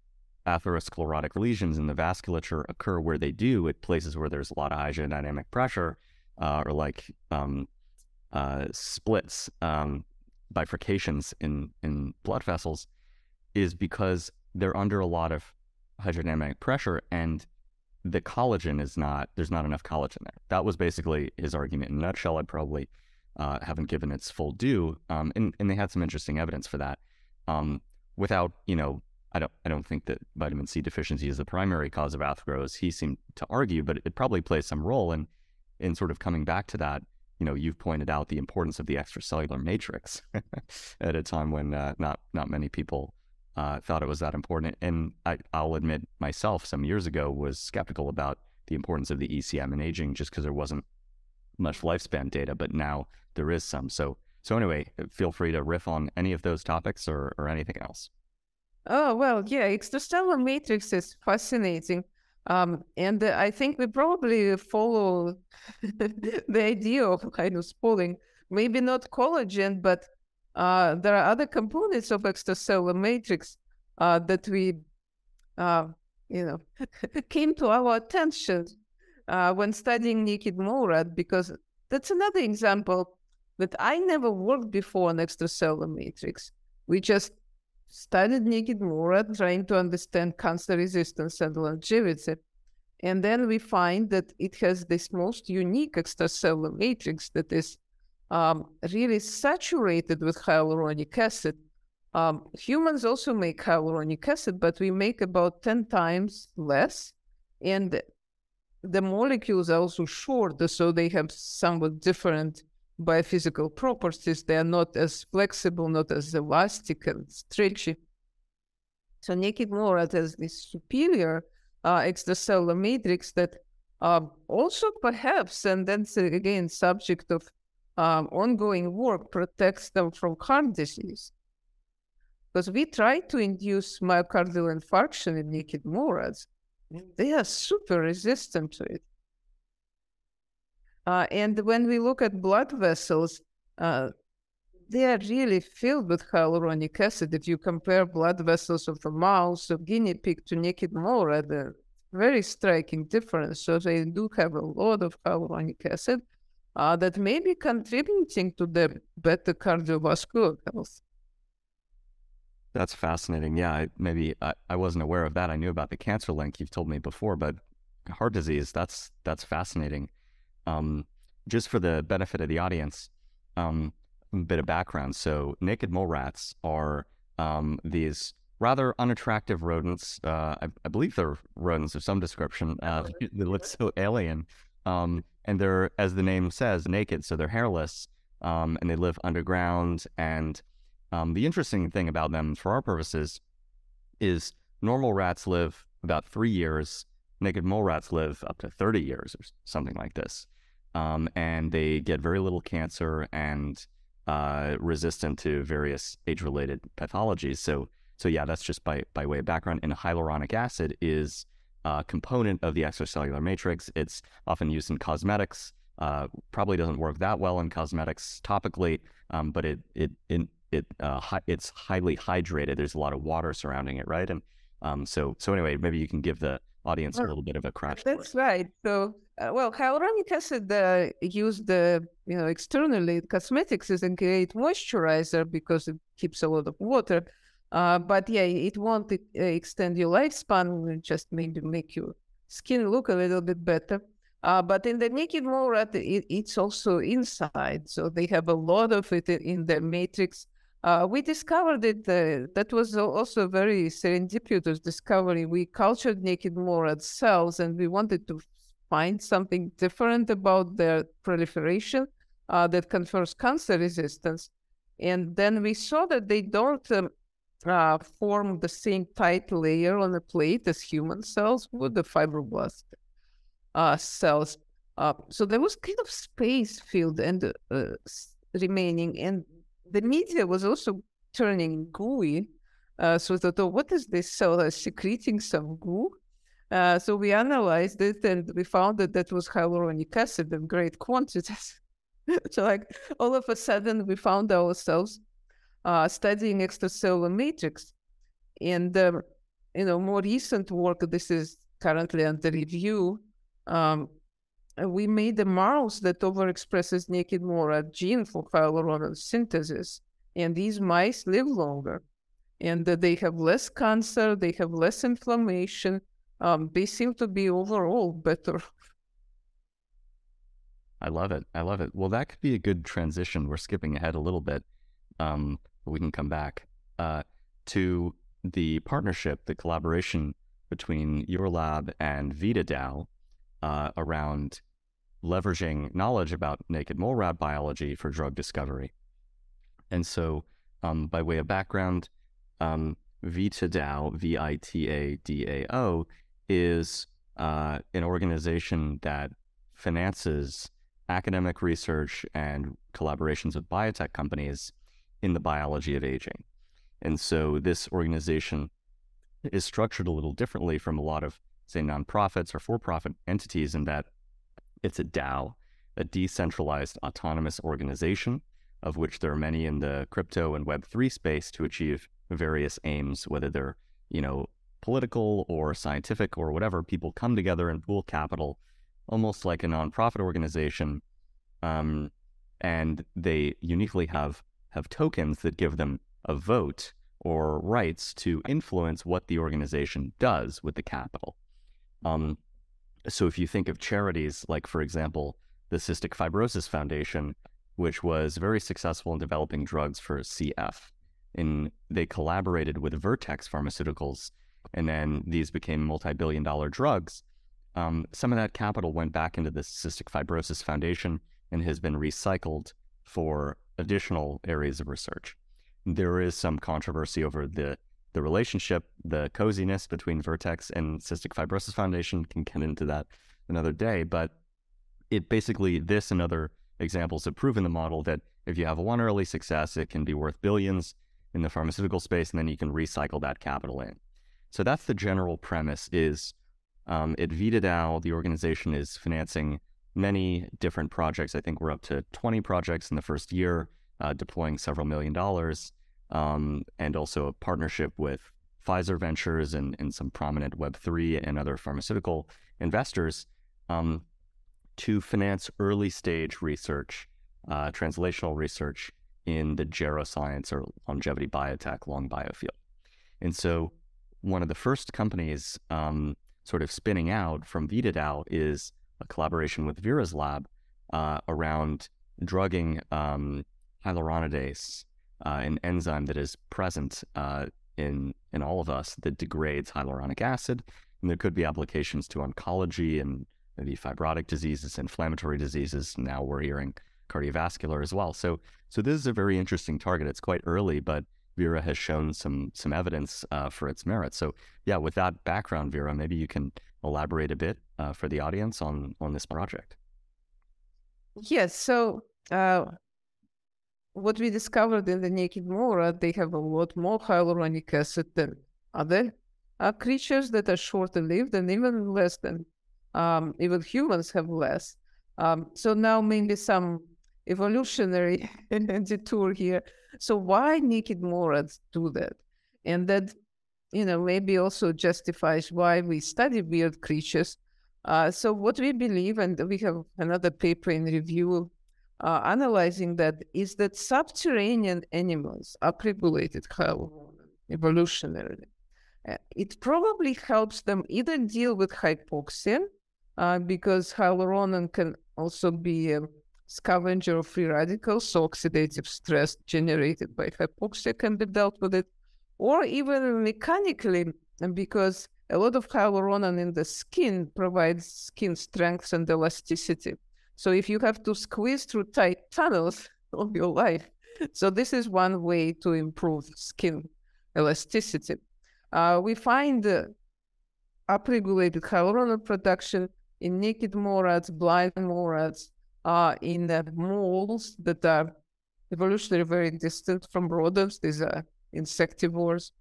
atherosclerotic lesions in the vasculature occur where they do, at places where there's a lot of hydrodynamic pressure, uh, or like um, uh, splits, um, bifurcations in, in blood vessels, is because they're under a lot of hydrodynamic pressure, and the collagen is not, there's not enough collagen there. That was basically his argument in a nutshell. I probably uh, haven't given its full due, um, and, and they had some interesting evidence for that. Um, without, you know, I don't, I don't think that vitamin C deficiency is the primary cause of athero, as he seemed to argue, but it probably plays some role in, in sort of coming back to that. You know, you've pointed out the importance of the extracellular matrix at a time when uh, not, not many people uh, thought it was that important. And I, I'll admit myself, some years ago, was skeptical about the importance of the E C M in aging, just because there wasn't much lifespan data, but now there is some. So, so anyway, feel free to riff on any of those topics or, or anything else. Oh, well, yeah, extracellular matrix is fascinating. Um, and uh, I think we probably follow the idea of kind of spooling, maybe not collagen, but uh, there are other components of extracellular matrix uh, that we, uh, you know, came to our attention uh, when studying naked mole rat, because that's another example that I never worked before on extracellular matrix. We just studied naked mole rat, trying to understand cancer resistance and longevity. And then we find that it has this most unique extracellular matrix that is um, really saturated with hyaluronic acid. Um, humans also make hyaluronic acid, but we make about ten times less. And the molecules are also shorter, so they have somewhat different biophysical properties. They are not as flexible, not as elastic and stretchy. So naked mole rat has this superior uh, extracellular matrix that uh, also perhaps, and that's again subject of um, ongoing work, protects them from heart disease. Because we try to induce myocardial infarction in naked mole rats. They are super resistant to it. Uh, and when we look at blood vessels, uh, they are really filled with hyaluronic acid. If you compare blood vessels of a mouse or guinea pig to naked mole rat, a very striking difference. So they do have a lot of hyaluronic acid uh, that may be contributing to the better cardiovascular health. That's fascinating. Yeah, I, maybe I, I wasn't aware of that. I knew about the cancer link you've told me before, but heart disease, that's that's fascinating. Um, just for the benefit of the audience, um, a bit of background. So naked mole rats are um, these rather unattractive rodents. Uh, I, I believe they're rodents of some description. Uh, they look so alien. Um, and they're, as the name says, naked, so they're hairless, um, and they live underground. And um, the interesting thing about them, for our purposes, is normal rats live about three years. Naked mole rats live up to thirty years or something like this. Um, and they get very little cancer and uh, resistant to various age-related pathologies. So, so yeah, that's just by, by way of background. And hyaluronic acid is a component of the extracellular matrix. It's often used in cosmetics. Uh, probably doesn't work that well in cosmetics topically, um, but it it it, it uh, hi- it's highly hydrated. There's a lot of water surrounding it, right? And um, so so anyway, maybe you can give the audience a little bit of a crash course. That's right. So, uh, well, hyaluronic acid uh, used, uh, you know, externally, cosmetics is a great moisturizer because it keeps a lot of water. Uh, but yeah, it won't uh, extend your lifespan, just maybe make your skin look a little bit better. Uh, but in the naked mole rat, it, it's also inside. So they have a lot of it in the matrix. Uh, we discovered it, uh, that was also a very serendipitous discovery. We cultured naked mole rat cells, and we wanted to find something different about their proliferation uh, that confers cancer resistance. And then we saw that they don't um, uh, form the same tight layer on a plate as human cells would, the fibroblast uh, cells. Uh, so there was kind of space filled and uh, remaining, and the media was also turning gooey. Uh, so we thought, oh, what is this cell uh, secreting some goo? Uh, so we analyzed it, and we found that that was hyaluronic acid in great quantities. So like all of a sudden we found ourselves uh, studying extracellular matrix. And um, you know, more recent work, this is currently under review, um, we made a mouse that overexpresses naked morad gene for hyaluronan synthesis. And these mice live longer. And uh, they have less cancer, they have less inflammation. Um, they seem to be overall better. I love it. I love it. Well, that could be a good transition. We're skipping ahead a little bit, um, but we can come back uh, to the partnership, the collaboration between your lab and VitaDAO uh, around leveraging knowledge about naked mole rat biology for drug discovery. And so, um, by way of background, um, VitaDAO, V I T A D A O, is uh, an organization that finances academic research and collaborations with biotech companies in the biology of aging. And so this organization is structured a little differently from a lot of, say, nonprofits or for-profit entities in that it's a DAO, a decentralized autonomous organization, of which there are many in the crypto and Web three space to achieve various aims, whether they're, you know, political or scientific or whatever. People come together and pool capital, almost like a nonprofit organization, um, and they uniquely have have tokens that give them a vote or rights to influence what the organization does with the capital. Um, so if you think of charities like, for example, the Cystic Fibrosis Foundation, which was very successful in developing drugs for C F, and they collaborated with Vertex Pharmaceuticals, and then these became multi-billion dollar drugs. Um, some of that capital went back into the Cystic Fibrosis Foundation and has been recycled for additional areas of research. There is some controversy over the, the relationship, the coziness between Vertex and Cystic Fibrosis Foundation. Can get into that another day, but it basically, this and other examples have proven the model that if you have one early success, it can be worth billions in the pharmaceutical space, and then you can recycle that capital in. So that's the general premise. Is um, at VitaDAO, the organization is financing many different projects. I think we're up to twenty projects in the first year, uh, deploying several million dollars, um, and also a partnership with Pfizer Ventures and, and some prominent Web three and other pharmaceutical investors um, to finance early stage research, uh, translational research in the geroscience or longevity biotech, long bio field. And so one of the first companies um, sort of spinning out from VitaDAO is a collaboration with Vera's lab uh, around drugging um, hyaluronidase, uh, an enzyme that is present uh, in, in all of us that degrades hyaluronic acid. And there could be applications to oncology and maybe fibrotic diseases, inflammatory diseases. Now we're hearing cardiovascular as well. So, so this is a very interesting target. It's quite early, but Vera has shown some some evidence uh, for its merit. So, yeah, with that background, Vera, maybe you can elaborate a bit uh, for the audience on on this project. Yes. So, uh, what we discovered in the naked mole, they have a lot more hyaluronic acid than other uh, creatures that are shorter lived, and even less than um, even humans have less. Um, so now maybe some evolutionary detour here. So why naked morads do that? And that, you know, maybe also justifies why we study weird creatures. Uh, so what we believe, and we have another paper in review uh, analyzing that, is that subterranean animals upregulated hyaluronan evolutionarily. Uh, it probably helps them either deal with hypoxia, uh, because hyaluronan can also be a scavenger of free radicals, so oxidative stress generated by hypoxia can be dealt with it, or even mechanically, because a lot of hyaluronan in the skin provides skin strength and elasticity. So if you have to squeeze through tight tunnels of your life, so this is one way to improve skin elasticity. Uh, we find uh, upregulated hyaluronan production in naked morads, blind morads, uh, in the moles that are evolutionarily very distant from rodents. These are insectivores.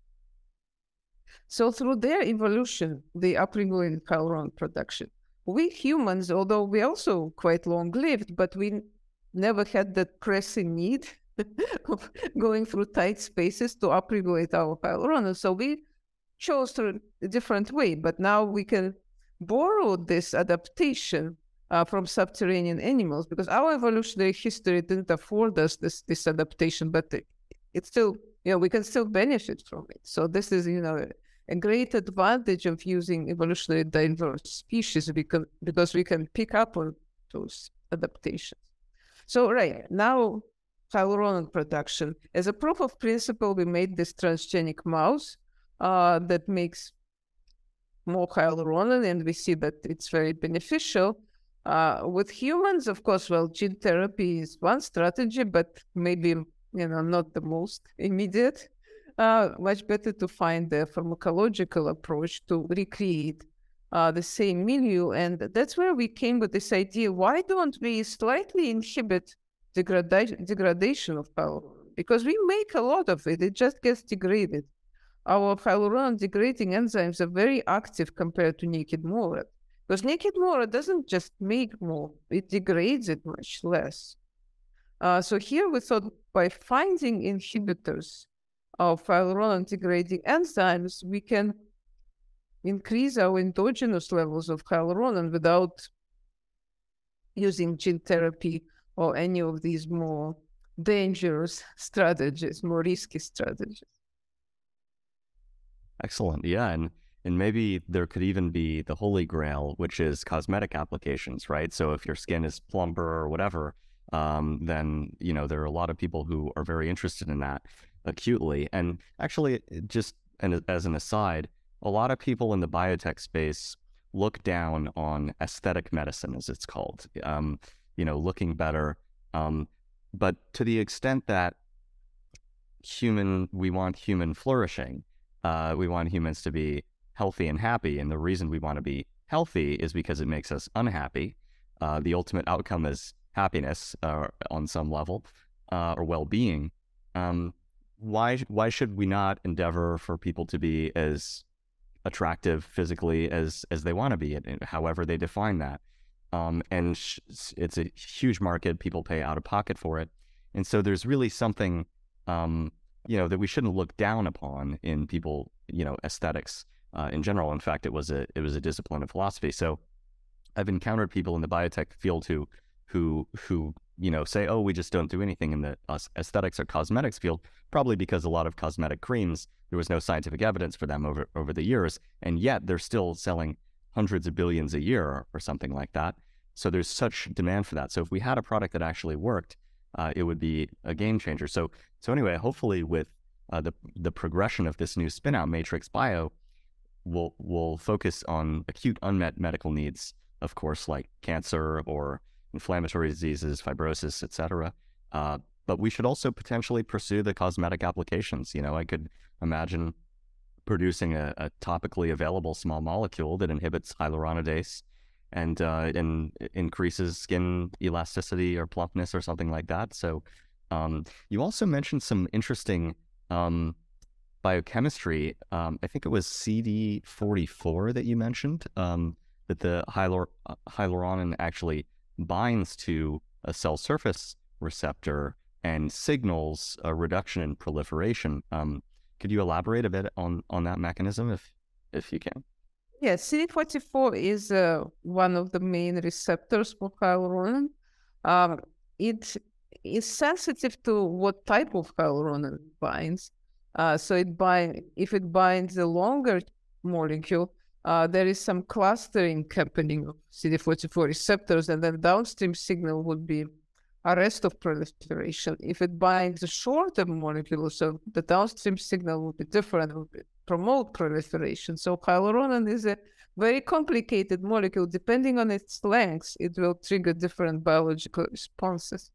So through their evolution, they upregulated hyaluronan production. We humans, although we also quite long-lived, but we never had that pressing need of going through tight spaces to upregulate our hyaluronan. So we chose through a different way, but now we can borrow this adaptation uh, from subterranean animals, because our evolutionary history didn't afford us this this adaptation, but it, it's still, you know, we can still benefit from it. So this is, you know, a, a great advantage of using evolutionary diverse species, because, because we can pick up on those adaptations. So right now, hyaluronan production. As a proof of principle, we made this transgenic mouse uh, that makes more hyaluronan, and we see that it's very beneficial. Uh, with humans, of course, well, gene therapy is one strategy, but maybe, you know, not the most immediate. Uh, much better to find a pharmacological approach to recreate uh, the same milieu. And that's where we came with this idea: why don't we slightly inhibit degrada- degradation of hyaluronan? Because we make a lot of it, it just gets degraded. Our hyaluronan degrading enzymes are very active compared to naked molar. Because naked molar doesn't just make more, it degrades it much less. Uh, so here we thought, by finding inhibitors of hyaluronan degrading enzymes, we can increase our endogenous levels of hyaluronan without using gene therapy or any of these more dangerous strategies, more risky strategies. Excellent. Yeah. And and maybe there could even be the holy grail, which is cosmetic applications, right? So if your skin is plumper or whatever, um, then, you know, there are a lot of people who are very interested in that acutely. And actually, just and as an aside, a lot of people in the biotech space look down on aesthetic medicine, as it's called, um, you know, looking better. Um, but to the extent that human, we want human flourishing, uh, we want humans to be healthy and happy. And the reason we want to be healthy is because it makes us unhappy. Uh, the ultimate outcome is happiness uh, on some level, uh, or well-being. Um, why, why should we not endeavor for people to be as attractive physically as, as they want to be, however they define that? Um, and sh- it's a huge market. People pay out of pocket for it. And so there's really something, um, you know, that we shouldn't look down upon in people, you know, aesthetics uh, in general. In fact, it was a it was a discipline of philosophy. So I've encountered people in the biotech field who who who you know say, oh, we just don't do anything in the uh, aesthetics or cosmetics field, probably because a lot of cosmetic creams, there was no scientific evidence for them over over the years, and yet they're still selling hundreds of billions a year or, or something like that. So there's such demand for that. So if we had a product that actually worked, uh, it would be a game changer. So so anyway, hopefully with uh, the the progression of this new spinout, Matrix Bio, we'll we'll focus on acute unmet medical needs, of course, like cancer or inflammatory diseases, fibrosis, et cetera. Uh, but we should also potentially pursue the cosmetic applications. You know, I could imagine producing a, a topically available small molecule that inhibits hyaluronidase and uh, and increases skin elasticity or plumpness or something like that. So um, you also mentioned some interesting um, biochemistry. Um, I think it was C D forty-four that you mentioned, um, that the hyalur- uh, hyaluronan actually binds to a cell surface receptor and signals a reduction in proliferation. Um, could you elaborate a bit on, on that mechanism, if if you can? Yes, C D forty-four is uh, one of the main receptors for hyaluronan. Um, it is sensitive to what type of hyaluronan it binds. Uh, so it bind, if it binds a longer molecule, uh, there is some clustering happening of C D forty-four receptors, and then downstream signal would be arrest of proliferation. If it binds a shorter molecule, so the downstream signal will be different, will be promote proliferation. So hyaluronan is a very complicated molecule. Depending on its length, it will trigger different biological responses.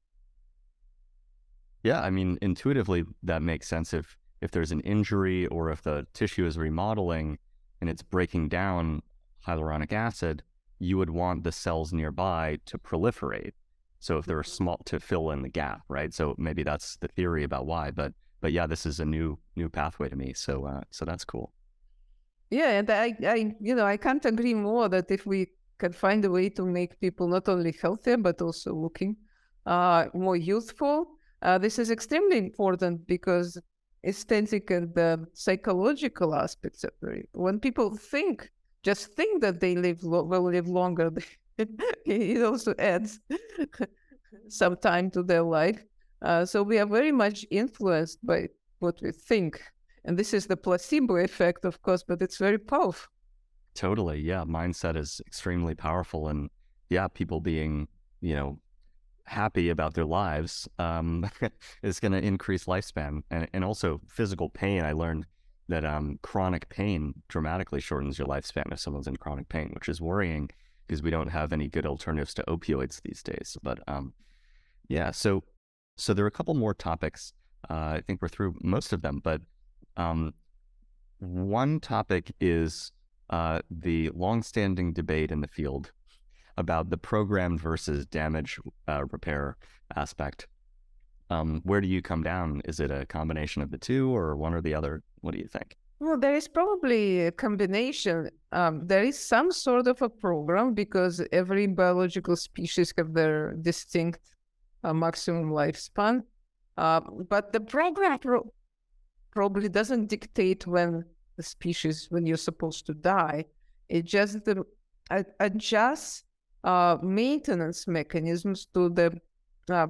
Yeah, I mean, intuitively, that makes sense. If if there's an injury or if the tissue is remodeling and it's breaking down hyaluronic acid, you would want the cells nearby to proliferate. So if they're small, to fill in the gap, right? So maybe that's the theory about why. But but yeah, this is a new new pathway to me. So uh, so that's cool. Yeah, and I, I you know I can't agree more that if we can find a way to make people not only healthier but also looking uh, more youthful, uh, this is extremely important, because aesthetic and the psychological aspects of it. When people think, just think that they live lo- will live longer, it also adds some time to their life. Uh, so we are very much influenced by what we think. And this is the placebo effect, of course, but it's very powerful. Totally. Yeah. Mindset is extremely powerful. And yeah, people being, you know, happy about their lives um, is going to increase lifespan. And, and also physical pain. I learned that um, chronic pain dramatically shortens your lifespan if someone's in chronic pain, which is worrying because we don't have any good alternatives to opioids these days. But um, yeah, so so there are a couple more topics. Uh, I think we're through most of them, but um, one topic is uh, the longstanding debate in the field about the programmed versus damage uh, repair aspect. Um, where do you come down? Is it a combination of the two or one or the other? What do you think? Well, there is probably a combination. Um, there is some sort of a program because every biological species have their distinct uh, maximum lifespan. Uh, but the program pro- probably doesn't dictate when the species, when you're supposed to die. It just uh, adjusts uh, maintenance mechanisms to the uh,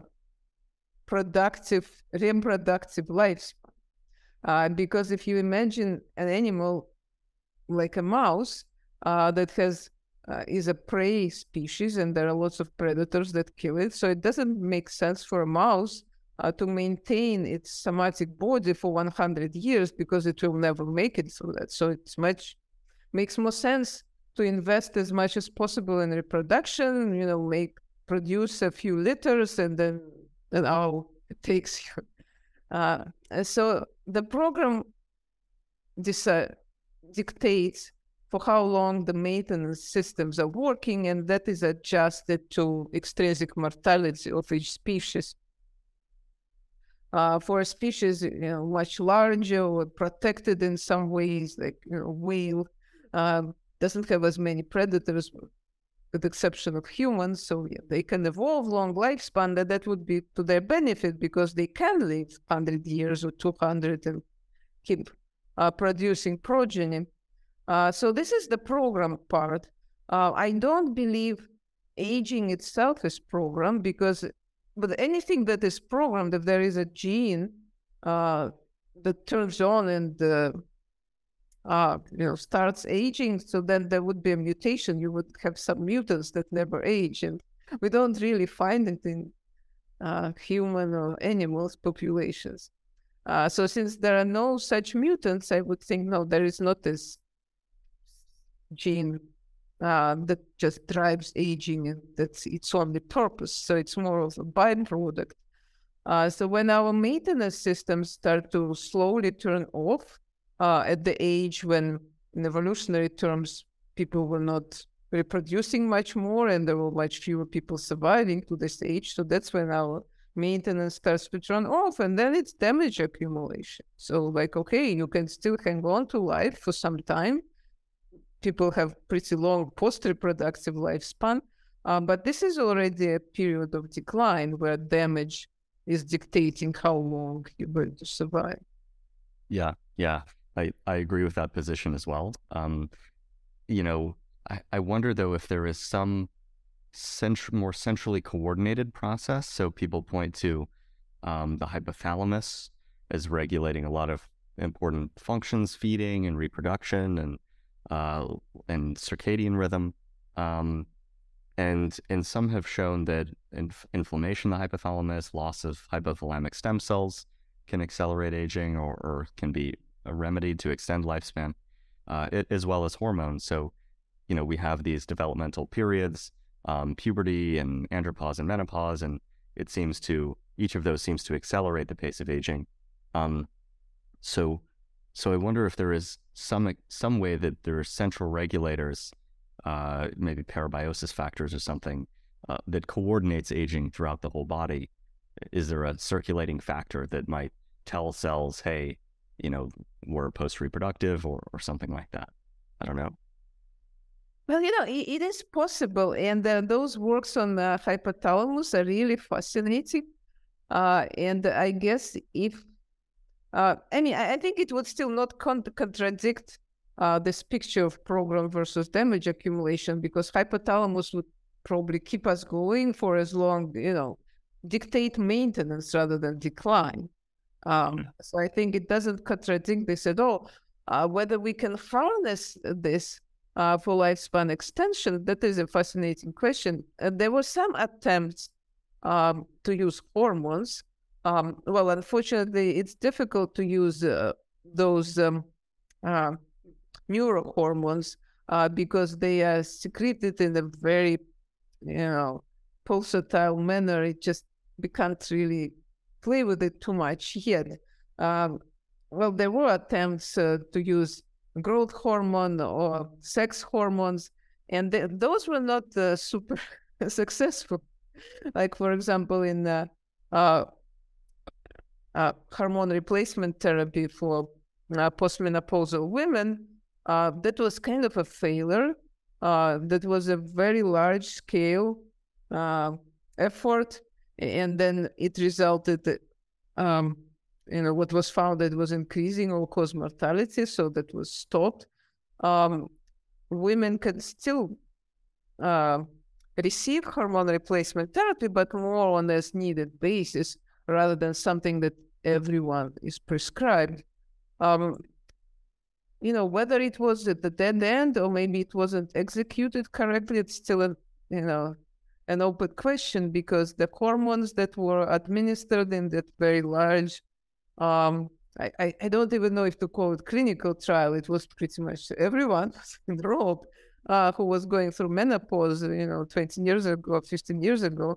productive, reproductive lifespan. Uh, because if you imagine an animal like a mouse uh, that has uh, is a prey species and there are lots of predators that kill it, so it doesn't make sense for a mouse uh, to maintain its somatic body for one hundred years because it will never make it through that. So it's much makes more sense to invest as much as possible in reproduction. You know, make produce a few litters and then and how it takes you. Uh, so the program decide, dictates for how long the maintenance systems are working, and that is adjusted to extrinsic mortality of each species. Uh, for a species, you know, much larger or protected in some ways, like you know, whale um, doesn't have as many predators, with the exception of humans, so yeah, they can evolve long lifespan, that that would be to their benefit because they can live one hundred years or two hundred and keep uh, producing progeny. Uh, so this is the program part. Uh, I don't believe aging itself is programmed because with anything that is programmed, if there is a gene uh, that turns on and uh, Uh, you know, starts aging, so then there would be a mutation. You would have some mutants that never age, and we don't really find it in uh, human or animals populations. Uh, so since there are no such mutants, I would think, no, there is not this gene uh, that just drives aging and that's its only purpose. So it's more of a byproduct. Uh, so when our maintenance systems start to slowly turn off, Uh, at the age when, in evolutionary terms, people were not reproducing much more and there were much fewer people surviving to this age. So that's when our maintenance starts to turn off, and then it's damage accumulation. So like, okay, you can still hang on to life for some time. People have pretty long post-reproductive lifespan, uh, but this is already a period of decline where damage is dictating how long you're going to survive. Yeah, yeah. I, I agree with that position as well. Um, you know, I, I wonder, though, if there is some cent- more centrally coordinated process. So people point to um, the hypothalamus as regulating a lot of important functions, feeding and reproduction and uh, and circadian rhythm. Um, and, and some have shown that inf- inflammation of the hypothalamus, loss of hypothalamic stem cells can accelerate aging or, or can be a remedy to extend lifespan, uh, it, as well as hormones. So, you know, we have these developmental periods, um, puberty and andropause and menopause, and it seems to, each of those seems to accelerate the pace of aging. Um, so, so I wonder if there is some some way that there are central regulators, uh, maybe parabiosis factors or something, uh, that coordinates aging throughout the whole body. Is there a circulating factor that might tell cells, hey, you know, we're post-reproductive or, or something like that? I don't know. Well, you know, it, it is possible. And uh, those works on the hypothalamus are really fascinating. Uh, and I guess if Uh, I mean, I, I think it would still not con- contradict uh, this picture of program versus damage accumulation, because hypothalamus would probably keep us going for as long, you know, dictate maintenance rather than decline. Um, so I think it doesn't contradict this at all. Uh, whether we can harness this uh, for lifespan extension, that is a fascinating question. Uh, there were some attempts um, to use hormones. Um, well, unfortunately, it's difficult to use uh, those um, uh, neurohormones uh, because they are secreted in a very, you know, pulsatile manner. It just, we can't really play with it too much yet. Um, well, there were attempts uh, to use growth hormone or sex hormones, and th- those were not uh, super successful. Like, for example, in uh, uh, uh, hormone replacement therapy for uh, postmenopausal women, uh, that was kind of a failure. Uh, that was a very large scale uh, effort, and then it resulted, um, you know, what was found that was increasing all-cause mortality, so that was stopped. Um, women can still uh, receive hormone replacement therapy, but more on as needed basis rather than something that everyone is prescribed. Um, you know, whether it was at the dead end or maybe it wasn't executed correctly, it's still a, you know, an open question, because the hormones that were administered in that very large, um, I, I, I don't even know if to call it clinical trial. It was pretty much everyone enrolled uh, who was going through menopause, you know, twenty years ago, fifteen years ago.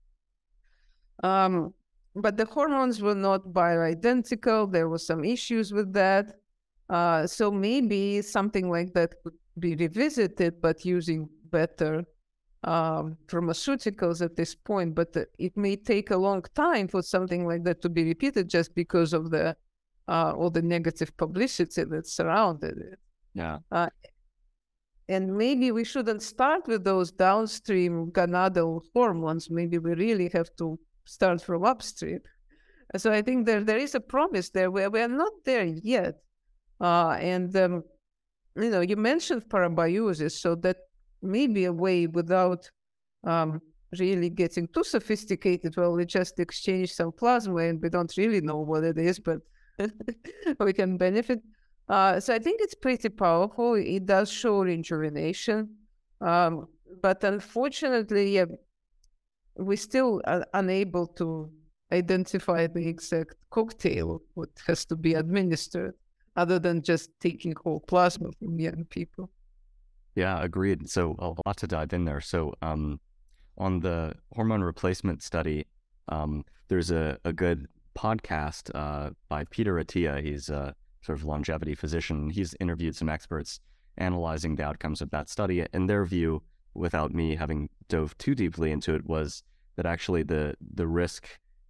Um, but the hormones were not bioidentical. There were some issues with that. Uh, so maybe something like that could be revisited, but using better um, pharmaceuticals at this point. But uh, it may take a long time for something like that to be repeated, just because of the uh, all the negative publicity that surrounded it. Yeah. Uh, and maybe we shouldn't start with those downstream gonadal hormones. Maybe we really have to start from upstream. So I think there there is a promise there. Where we are not there yet. Uh, and, um, you know, you mentioned parabiosis, so that may be a way without um, really getting too sophisticated. Well, we just exchange some plasma and we don't really know what it is, but we can benefit. Uh, so I think it's pretty powerful. It does show rejuvenation. Um, but unfortunately, yeah, we're still uh, unable to identify the exact cocktail what has to be administered, other than just taking whole plasma from young people. Yeah, agreed. So a lot to dive in there. So um, on the hormone replacement study, um, there's a, a good podcast uh, by Peter Attia. He's a sort of longevity physician. He's interviewed some experts analyzing the outcomes of that study. And their view, without me having dove too deeply into it, was that actually the, the risk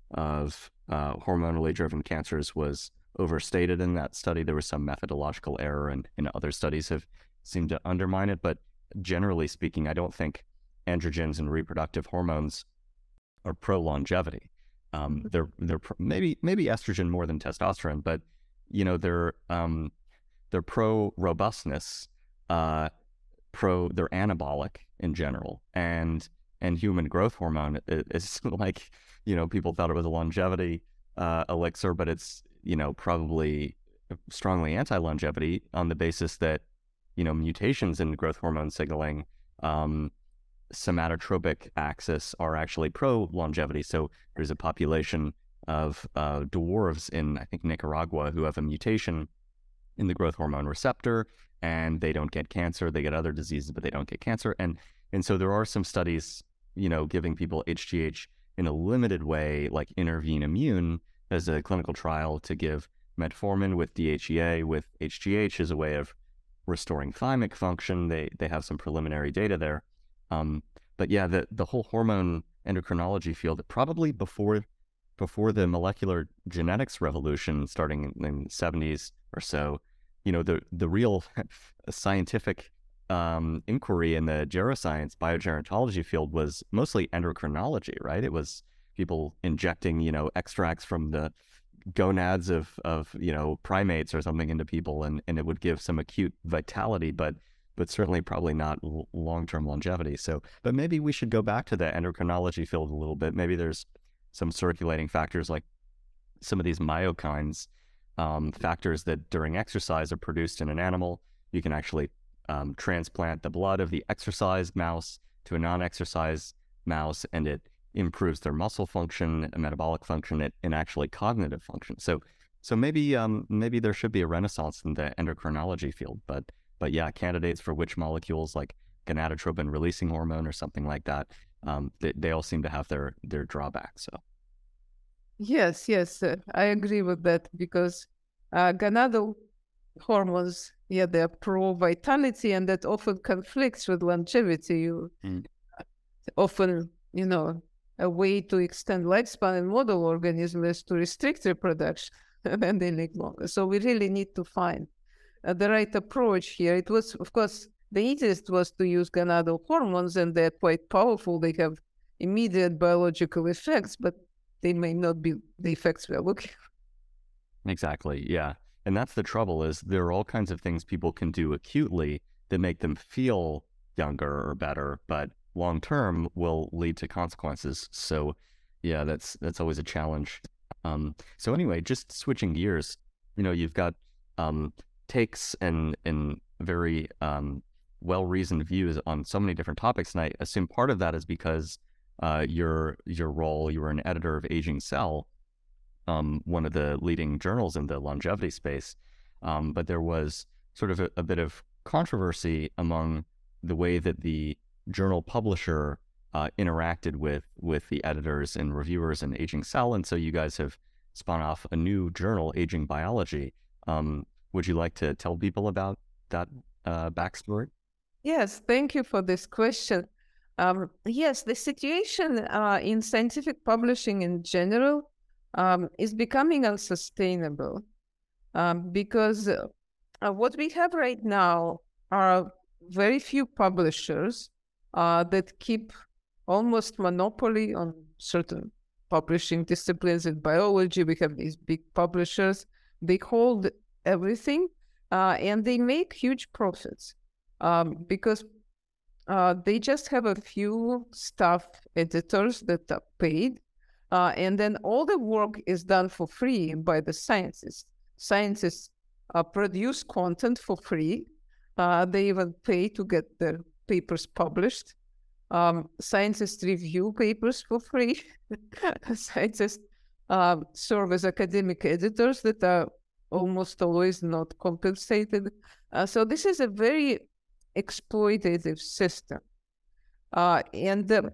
of uh, hormonally driven cancers was overstated in that study. There was some methodological error, and, and other studies have seemed to undermine it. But generally speaking, I don't think androgens and reproductive hormones are pro-longevity. Um, they're they're pro, maybe maybe estrogen more than testosterone, but you know they're um, they're pro-robustness, uh, pro they're anabolic in general, and and human growth hormone is like, you know, people thought it was a longevity uh, elixir, but it's, you know, probably strongly anti-longevity on the basis that, you know, mutations in growth hormone signaling, um, somatotropic axis, are actually pro-longevity. So there's a population of uh, dwarves in, I think, Nicaragua who have a mutation in the growth hormone receptor, and they don't get cancer. They get other diseases, but they don't get cancer. And and so there are some studies, you know, giving people H G H in a limited way, like Intervene Immune as a clinical trial to give metformin with D H E A with H G H as a way of restoring thymic function. They they have some preliminary data there. Um, but yeah, the, the whole hormone endocrinology field, probably before before the molecular genetics revolution starting in the seventies or so, you know, the, the real scientific um, inquiry in the geroscience, biogerontology field was mostly endocrinology, right? It was people injecting, you know, extracts from the gonads of, of, you know, primates or something into people, and, and it would give some acute vitality, but but certainly probably not l- long-term longevity. So, but maybe we should go back to the endocrinology field a little bit. Maybe there's some circulating factors like some of these myokines, um, factors that during exercise are produced in an animal. You can actually um, transplant the blood of the exercised mouse to a non-exercise mouse, and it improves their muscle function, metabolic function, and actually cognitive function. So, so maybe um, maybe there should be a renaissance in the endocrinology field. But but yeah, candidates for which molecules like gonadotropin releasing hormone or something like that, um, they, they all seem to have their their drawbacks. So. Yes, yes, uh, I agree with that because uh, gonadal hormones, yeah, they're pro-vitality, and that often conflicts with longevity. You Mm. often, you know, a way to extend lifespan in model organism is to restrict reproduction, and then they live longer. So we really need to find uh, the right approach here. It was, of course, the easiest was to use gonadal hormones, and they're quite powerful. They have immediate biological effects, but they may not be the effects we're looking for. Exactly, yeah. And that's the trouble, is there are all kinds of things people can do acutely that make them feel younger or better, but long term will lead to consequences. So yeah, that's that's always a challenge. Um, so anyway, just switching gears, you know, you've got um, takes and and very um, well-reasoned views on so many different topics, and I assume part of that is because uh, your your role, you were an editor of Aging Cell, um, one of the leading journals in the longevity space. Um, but there was sort of a, a bit of controversy among the way that the journal publisher uh, interacted with with the editors and reviewers in Aging Cell, and so you guys have spun off a new journal, Aging Biology. Um, would you like to tell people about that uh, backstory? Yes, thank you for this question. Um, yes, the situation uh, in scientific publishing in general um, is becoming unsustainable um, because uh, what we have right now are very few publishers uh, that keep almost monopoly on certain publishing disciplines. In biology, we have these big publishers. They hold everything uh, and they make huge profits um, because uh, they just have a few staff editors that are paid. Uh, and then all the work is done for free by the scientists. Scientists uh, produce content for free. Uh, they even pay to get their papers published. Um, scientists review papers for free. Scientists uh, serve as academic editors that are almost always not compensated. Uh, so this is a very exploitative system. Uh, and uh,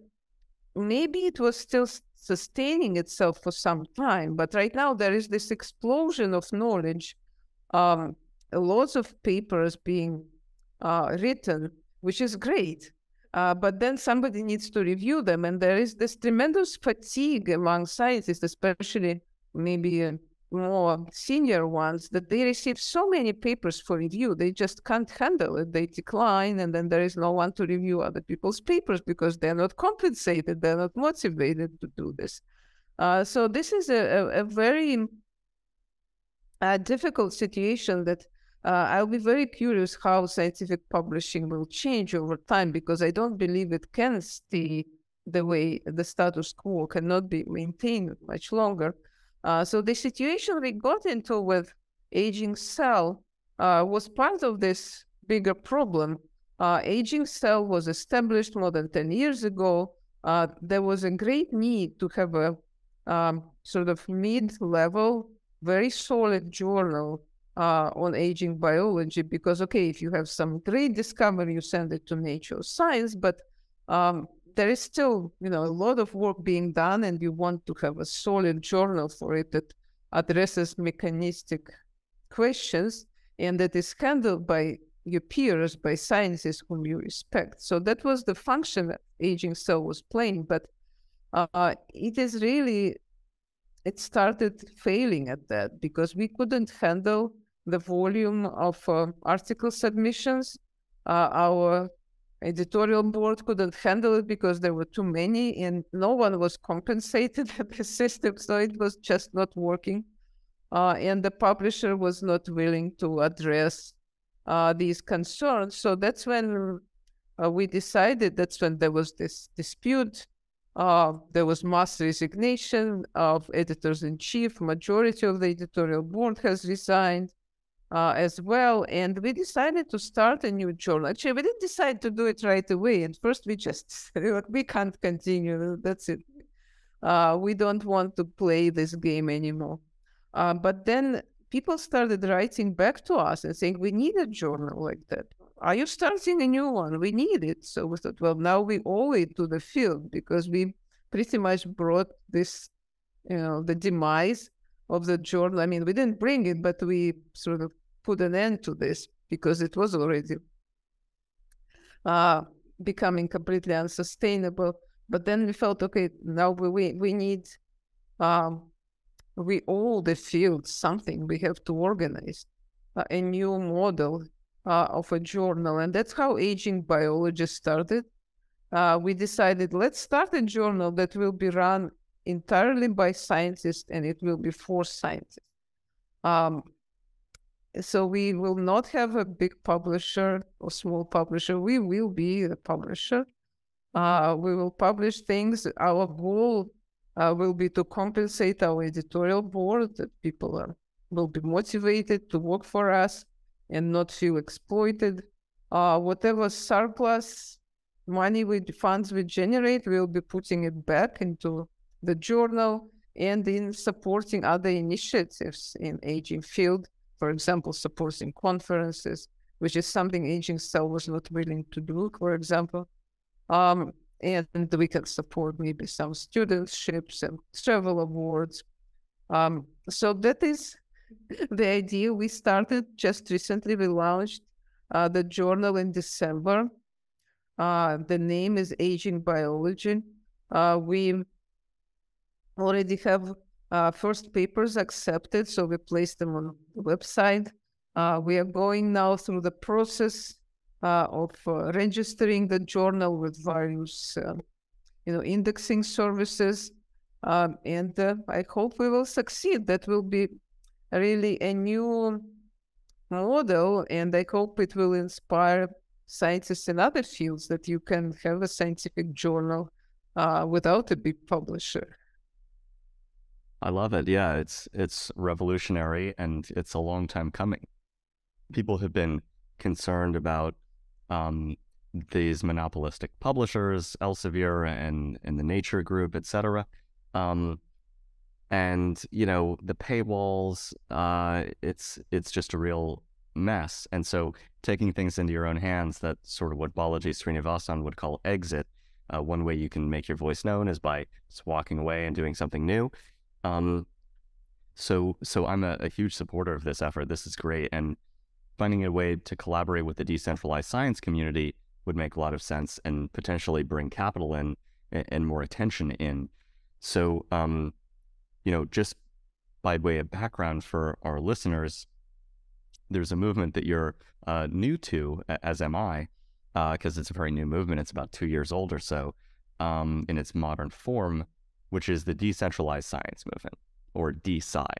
maybe it was still sustaining itself for some time, but right now there is this explosion of knowledge, um, lots of papers being uh, written, which is great. Uh, but then somebody needs to review them, and there is this tremendous fatigue among scientists, especially maybe uh, more senior ones, that they receive so many papers for review, they just can't handle it. They decline, and then there is no one to review other people's papers because they're not compensated, they're not motivated to do this. Uh, so this is a, a, a very uh, difficult situation that uh, I'll be very curious how scientific publishing will change over time, because I don't believe it can stay the way the status quo cannot be maintained much longer. Uh, so the situation we got into with Aging Cell uh, was part of this bigger problem. Uh, Aging Cell was established more than ten years ago. Uh, there was a great need to have a um, sort of mid-level, very solid journal uh, on aging biology, because, okay, if you have some great discovery, you send it to Nature Science, but um, there is still, you know, a lot of work being done, and you want to have a solid journal for it that addresses mechanistic questions and that is handled by your peers, by scientists whom you respect. So that was the function that Aging Cell was playing, but uh, it is really, it started failing at that because we couldn't handle the volume of uh, article submissions. Uh, our editorial board couldn't handle it because there were too many and no one was compensated at the system, so it was just not working. uh, and the publisher was not willing to address uh, these concerns. So that's when uh, we decided, that's when there was this dispute. Uh, there was mass resignation of editors-in-chief. Majority of the editorial board has resigned uh, as well. And we decided to start a new journal. Actually, we didn't decide to do it right away. At first, we just, we can't continue. That's it. Uh, we don't want to play this game anymore. Uh, but then people started writing back to us and saying, we need a journal like that. Are you starting a new one? We need it. So we thought, well, now we owe it to the field, because we pretty much brought this, you know, the demise of the journal. I mean, we didn't bring it, but we sort of put an end to this, because it was already uh, becoming completely unsustainable. But then we felt, okay, now we, we, we need, um, we owe the field something. We have to organize uh, a new model uh, of a journal. And that's how Aging Biology started. Uh, we decided, let's start a journal that will be run entirely by scientists, and it will be for scientists. Um, so we will not have a big publisher or small publisher. We will be a publisher. Uh, we will publish things. Our goal uh, will be to compensate our editorial board, that people are, will be motivated to work for us and not feel exploited. Uh, whatever surplus money we, funds we generate, we'll be putting it back into the journal and in supporting other initiatives in aging field. For example, supporting conferences, which is something Aging Cell was not willing to do, for example. Um, and we can support maybe some studentships and travel awards. Um, so that is the idea. We started just recently. We launched uh, the journal in December. Uh, the name is Aging Biology. Uh, we already have uh, first papers accepted, so we placed them on the website. Uh, we are going now through the process uh, of uh, registering the journal with various, uh, you know, indexing services, um, and uh, I hope we will succeed. That will be really a new model, and I hope it will inspire scientists in other fields that you can have a scientific journal uh, without a big publisher. I love it. Yeah, it's it's revolutionary, and it's a long time coming. People have been concerned about um, these monopolistic publishers, Elsevier and, and the Nature Group, et cetera. Um, and, you know, the paywalls, uh, it's it's just a real mess. And so taking things into your own hands, that's sort of what Balaji Srinivasan would call exit. Uh, one way you can make your voice known is by just walking away and doing something new. Um, so, so I'm a, a huge supporter of this effort. This is great. And finding a way to collaborate with the decentralized science community would make a lot of sense and potentially bring capital in and, and more attention in. So, um, you know, just by way of background for our listeners, there's a movement that you're uh, new to, as am I, because uh, it's a very new movement. It's about two years old or so um, in its modern form, which is the decentralized science movement, or D S I.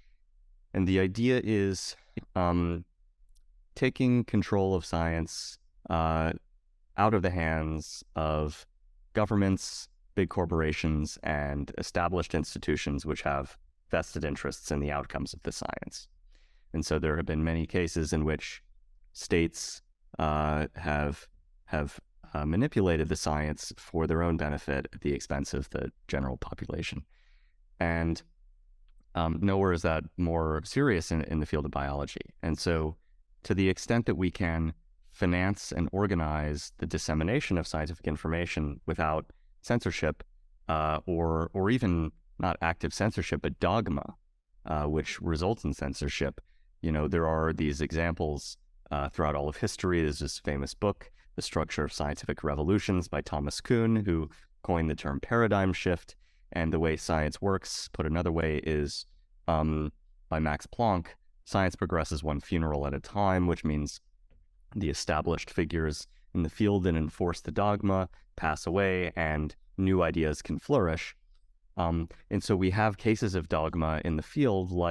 And the idea is um, taking control of science uh, out of the hands of governments, big corporations, and established institutions which have vested interests in the outcomes of the science. And so there have been many cases in which states uh, have have Uh, manipulated the science for their own benefit at the expense of the general population. And um, nowhere is that more serious in, in the field of biology. And so to the extent that we can finance and organize the dissemination of scientific information without censorship, uh, or or even not active censorship, but dogma, uh, which results in censorship, you know, there are these examples uh, throughout all of history. There's this famous book, The Structure of Scientific Revolutions, by Thomas Kuhn, who coined the term paradigm shift. And the way science works, put another way, is um, by Max Planck, science progresses one funeral at a time, which means the established figures in the field that enforce the dogma pass away and new ideas can flourish. Um, and so we have cases of dogma in the field, like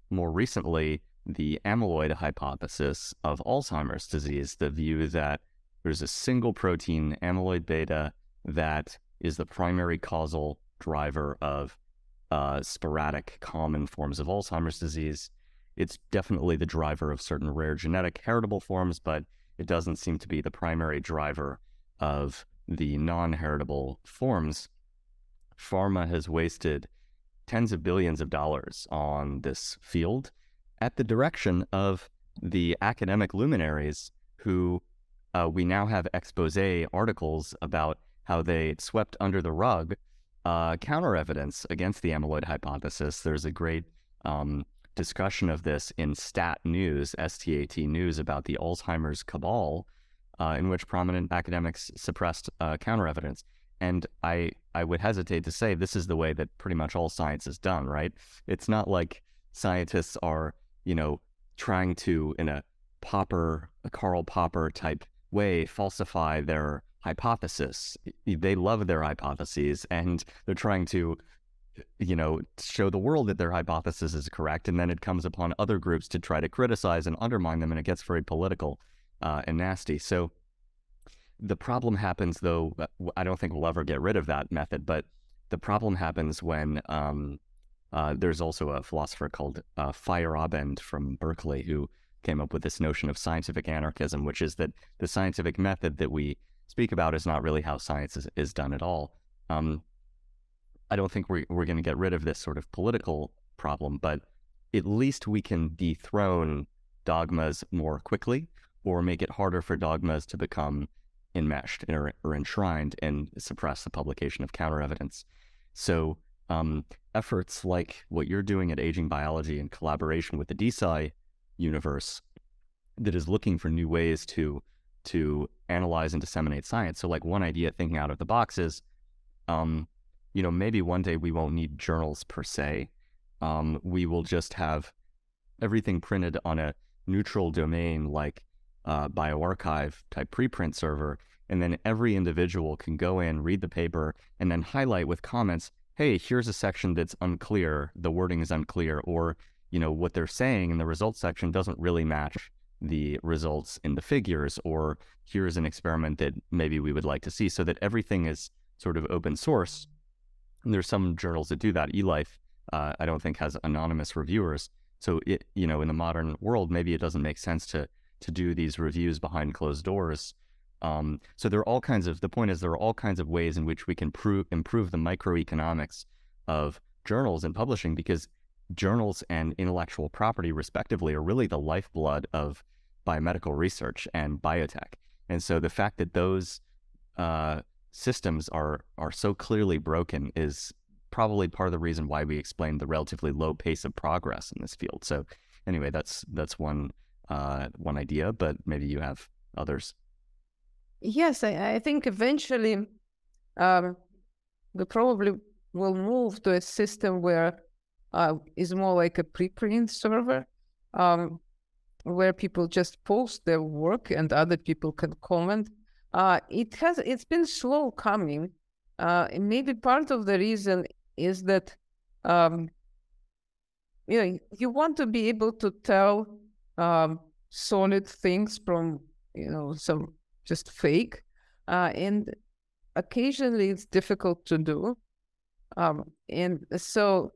more recently, the amyloid hypothesis of Alzheimer's disease, the view that there's a single protein, amyloid beta, that is the primary causal driver of uh, sporadic common forms of Alzheimer's disease. It's definitely the driver of certain rare genetic heritable forms, but it doesn't seem to be the primary driver of the non-heritable forms. Pharma has wasted tens of billions of dollars on this field at the direction of the academic luminaries who uh, we now have expose articles about how they swept under the rug uh, counter evidence against the amyloid hypothesis. There's a great um, discussion of this in Stat News, S T A T News, about the Alzheimer's cabal, uh, in which prominent academics suppressed uh, counter evidence. And I, I would hesitate to say this is the way that pretty much all science is done, right? It's not like scientists are, you know, trying to, in a Popper, a Karl Popper type way, falsify their hypothesis. They love their hypotheses, and they're trying to, you know, show the world that their hypothesis is correct, and then it comes upon other groups to try to criticize and undermine them, and it gets very political uh, and nasty. So the problem happens, though, I don't think we'll ever get rid of that method, but the problem happens when um, uh, there's also a philosopher called uh, Feyerabend from Berkeley who came up with this notion of scientific anarchism, which is that the scientific method that we speak about is not really how science is, is done at all. Um, I don't think we're, we're going to get rid of this sort of political problem, but at least we can dethrone dogmas more quickly, or make it harder for dogmas to become enmeshed or, or enshrined and suppress the publication of counter evidence. So um, efforts like what you're doing at Aging Biology in collaboration with the D S I universe that is looking for new ways to to analyze and disseminate science. So like one idea thinking out of the box is, um, you know, maybe one day we won't need journals per se. Um, we will just have everything printed on a neutral domain like uh, bioRxiv type preprint server, and then every individual can go in, read the paper, and then highlight with comments, hey, here's a section that's unclear, the wording is unclear, or, you know, what they're saying in the results section doesn't really match the results in the figures, or here's an experiment that maybe we would like to see, so that everything is sort of open source. And there's some journals that do that. eLife, uh, I don't think, has anonymous reviewers. So, it, you know, in the modern world, maybe it doesn't make sense to to do these reviews behind closed doors. Um, so there are all kinds of, the point is there are all kinds of ways in which we can prove, improve the microeconomics of journals and publishing, because journals and intellectual property, respectively, are really the lifeblood of biomedical research and biotech. And so the fact that those uh, systems are are so clearly broken is probably part of the reason why we explain the relatively low pace of progress in this field. So anyway, that's that's one uh, one idea, but maybe you have others. Yes, I, I think eventually um, we probably will move to a system where uh, is more like a preprint server, um, where people just post their work and other people can comment. Uh, it has it's been slow coming. Uh, and maybe part of the reason is that um, you know, you want to be able to tell um, solid things from, you know, some just fake, uh, and occasionally it's difficult to do. Um, and so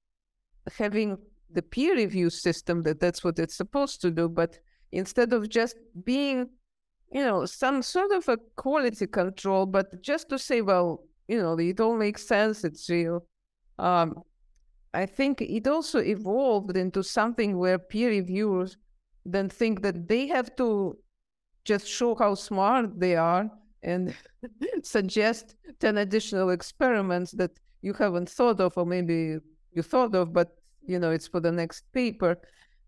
having the peer review system, that that's what it's supposed to do, but instead of just being, you know, some sort of a quality control, but just to say, well, you know, it all makes sense, it's real. Um, I think it also evolved into something where peer reviewers then think that they have to just show how smart they are and suggest ten additional experiments that you haven't thought of, or maybe you thought of, but, you know, it's for the next paper,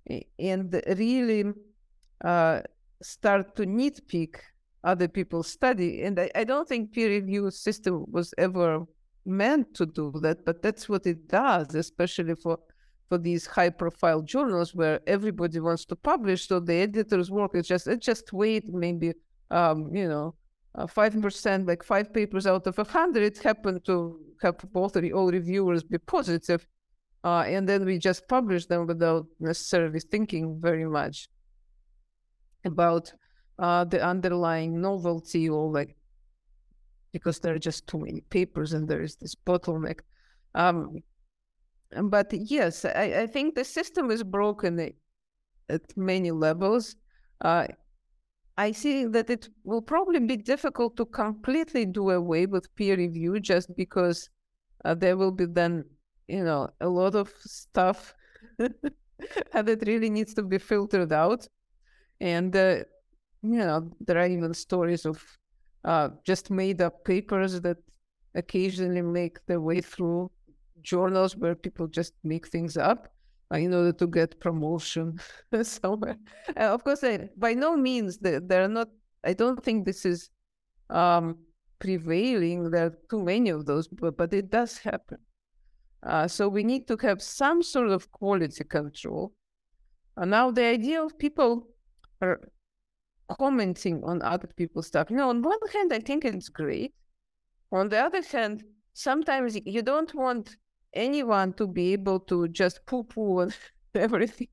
and really uh, start to nitpick other people's study. And I, I don't think peer review system was ever meant to do that, but that's what it does, especially for for these high profile journals where everybody wants to publish. So the editor's work is just, it just wait, maybe, um, you know, uh, five percent, like five papers out of a hundred happen to have both re- all reviewers be positive. Uh, and then we just publish them without necessarily thinking very much about uh, the underlying novelty, or like, because there are just too many papers and there is this bottleneck. Um, but yes, I, I think the system is broken at many levels. Uh, I see that it will probably be difficult to completely do away with peer review, just because uh, there will be then, you know, a lot of stuff that really needs to be filtered out. And, uh, you know, there are even stories of uh, just made up papers that occasionally make their way through journals where people just make things up uh, in order to get promotion somewhere. Uh, of course, I, by no means, they, they're not, I don't think this is um, prevailing. There are too many of those, but, but it does happen. Uh, so we need to have some sort of quality control. Uh, now, the idea of people are commenting on other people's stuff, you know, on one hand, I think it's great. On the other hand, sometimes you don't want anyone to be able to just poo-poo on everything.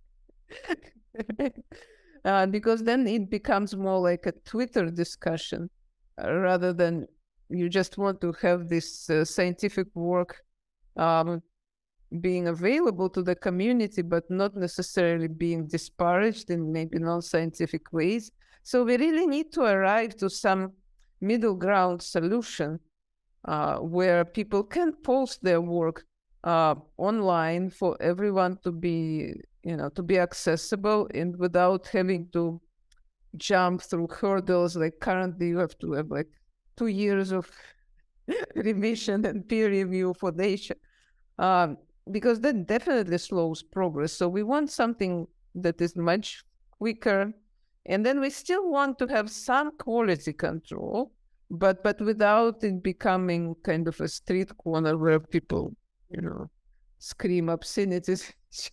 uh, because then it becomes more like a Twitter discussion uh, rather than you just want to have this uh, scientific work um, being available to the community, but not necessarily being disparaged in maybe non-scientific ways. So we really need to arrive to some middle ground solution uh, where people can post their work uh, online for everyone to be, you know, to be accessible, and without having to jump through hurdles. Like currently you have to have like two years of revision and peer review for Nature. Um, because that definitely slows progress. So we want something that is much quicker, and then we still want to have some quality control, but but without it becoming kind of a street corner where people, you know, scream obscenities.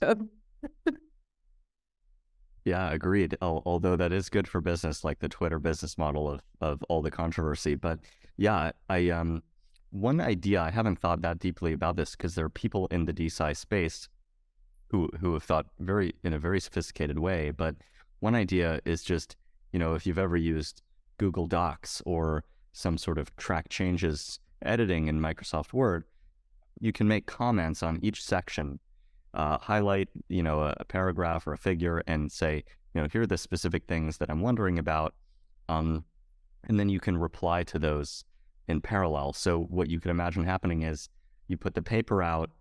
Yeah, agreed. Al- although that is good for business, like the Twitter business model of of all the controversy. But yeah, I um. One idea, I haven't thought that deeply about this, because there are people in the D S I space who who have thought very in a very sophisticated way. But one idea is just, you know, if you've ever used Google Docs or some sort of track changes editing in Microsoft Word, you can make comments on each section, uh, highlight, you know, a, a paragraph or a figure, and say, you know, here are the specific things that I'm wondering about, um, and then you can reply to those in parallel. So what you can imagine happening is you put the paper out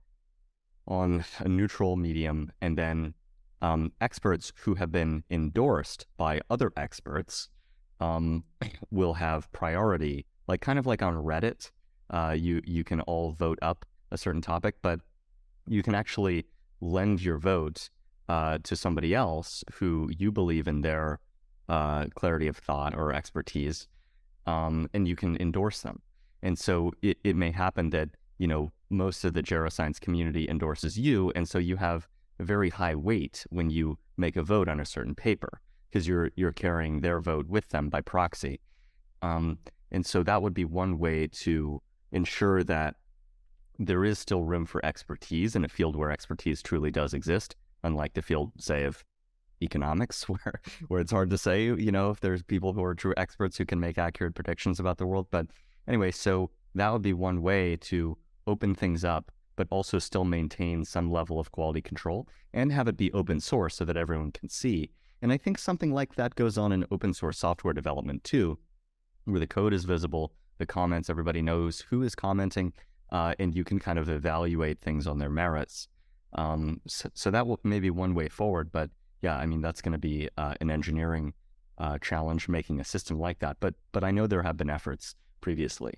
on a neutral medium, and then um, experts who have been endorsed by other experts um, will have priority, like kind of like on Reddit. Uh, you you can all vote up a certain topic, but you can actually lend your vote uh, to somebody else who you believe in their uh, clarity of thought or expertise. Um, and you can endorse them. And so it, it may happen that, you know, most of the geroscience community endorses you, and so you have a very high weight when you make a vote on a certain paper, because you're you're carrying their vote with them by proxy. Um, and so that would be one way to ensure that there is still room for expertise in a field where expertise truly does exist, unlike the field, say, of economics, where where it's hard to say, you know, if there's people who are true experts who can make accurate predictions about the world. But anyway, so that would be one way to open things up, but also still maintain some level of quality control and have it be open source so that everyone can see. And I think something like that goes on in open source software development too, where the code is visible, the comments, everybody knows who is commenting, uh, and you can kind of evaluate things on their merits. Um, so, so that will maybe one way forward, but yeah, I mean, that's going to be uh, an engineering uh, challenge, making a system like that. But but I know there have been efforts previously.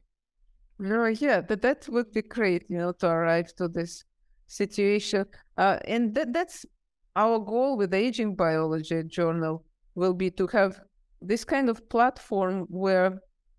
No, yeah, that, that would be great, you know, to arrive to this situation. Uh, and that, that's our goal with Aging Biology Journal, will be to have this kind of platform where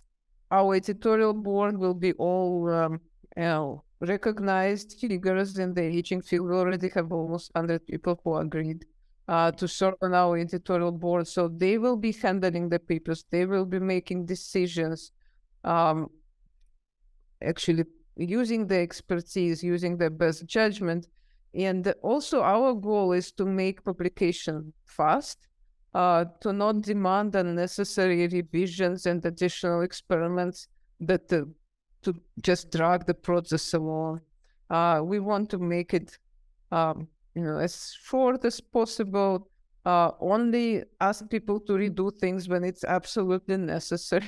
our editorial board will be all um, you know, recognized figures in the aging field. We already have almost one hundred people who agreed uh, to serve on our editorial board. So they will be handling the papers. They will be making decisions, um, actually using the expertise, using the best judgment. and also our goal is to make publication fast, uh, to not demand unnecessary revisions and additional experiments that uh, to just drag the process along. Uh, we want to make it um, you know, as short as possible, uh, only ask people to redo things when it's absolutely necessary.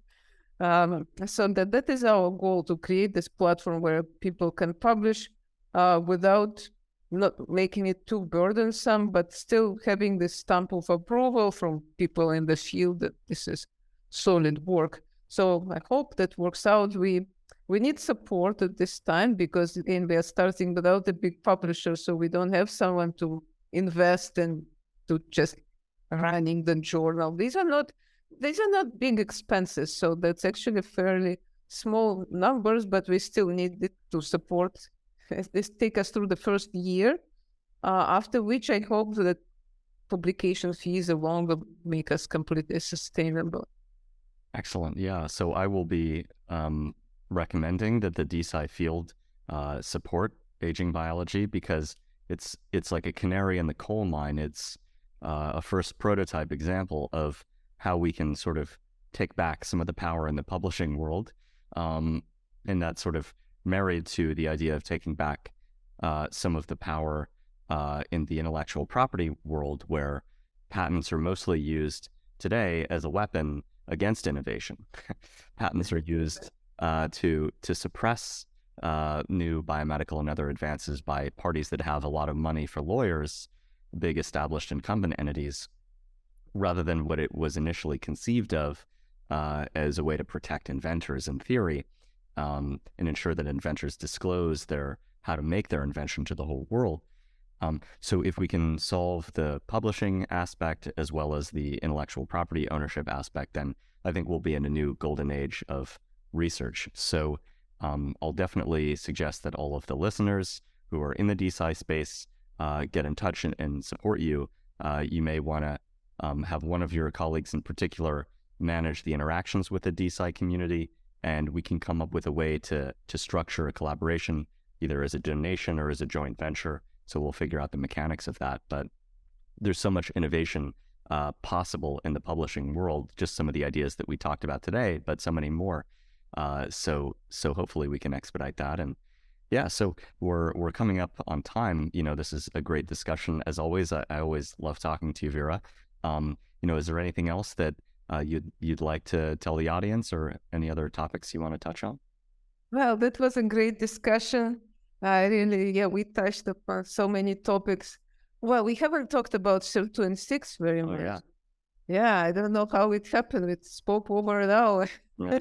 um, so that, that is our goal, to create this platform where people can publish uh, without not making it too burdensome, but still having this stamp of approval from people in the field that this is solid work. So I hope that works out. We we need support at this time because, again, we are starting without a big publisher, so we don't have someone to invest in to just running the journal. These are not these are not big expenses, so that's actually fairly small numbers, but we still need it to support. This take us through the first year, uh, after which I hope that publication fees alone will make us completely sustainable. Excellent. Yeah. So I will be um, recommending that the D S I field uh, support aging biology, because it's it's like a canary in the coal mine. It's uh, a first prototype example of how we can sort of take back some of the power in the publishing world, um, and that's sort of married to the idea of taking back uh, some of the power uh, in the intellectual property world, where patents are mostly used today as a weapon against innovation. Patents are used uh, to to suppress uh, new biomedical and other advances by parties that have a lot of money for lawyers, big established incumbent entities, rather than what it was initially conceived of uh, as a way to protect inventors in theory, um, and ensure that inventors disclose their how to make their invention to the whole world. Um, so if we can solve the publishing aspect as well as the intellectual property ownership aspect, then I think we'll be in a new golden age of research. So um, I'll definitely suggest that all of the listeners who are in the D S I space uh, get in touch and, and support you. Uh, you may want to um, have one of your colleagues in particular manage the interactions with the D S I community, and we can come up with a way to to structure a collaboration, either as a donation or as a joint venture. So we'll figure out the mechanics of that. But there's so much innovation uh, possible in the publishing world, just some of the ideas that we talked about today, but so many more. Uh, so so hopefully we can expedite that. And yeah, so we're we're coming up on time. You know, this is a great discussion. As always, I, I always love talking to you, Vera. Um, you know, is there anything else that uh, you'd, you'd like to tell the audience, or any other topics you want to touch on? Well, that was a great discussion. I really, yeah, we touched upon so many topics. Well, we haven't talked about sirtuin six very much. Oh, yeah. Yeah, I don't know how it happened. It spoke over an hour. Yeah.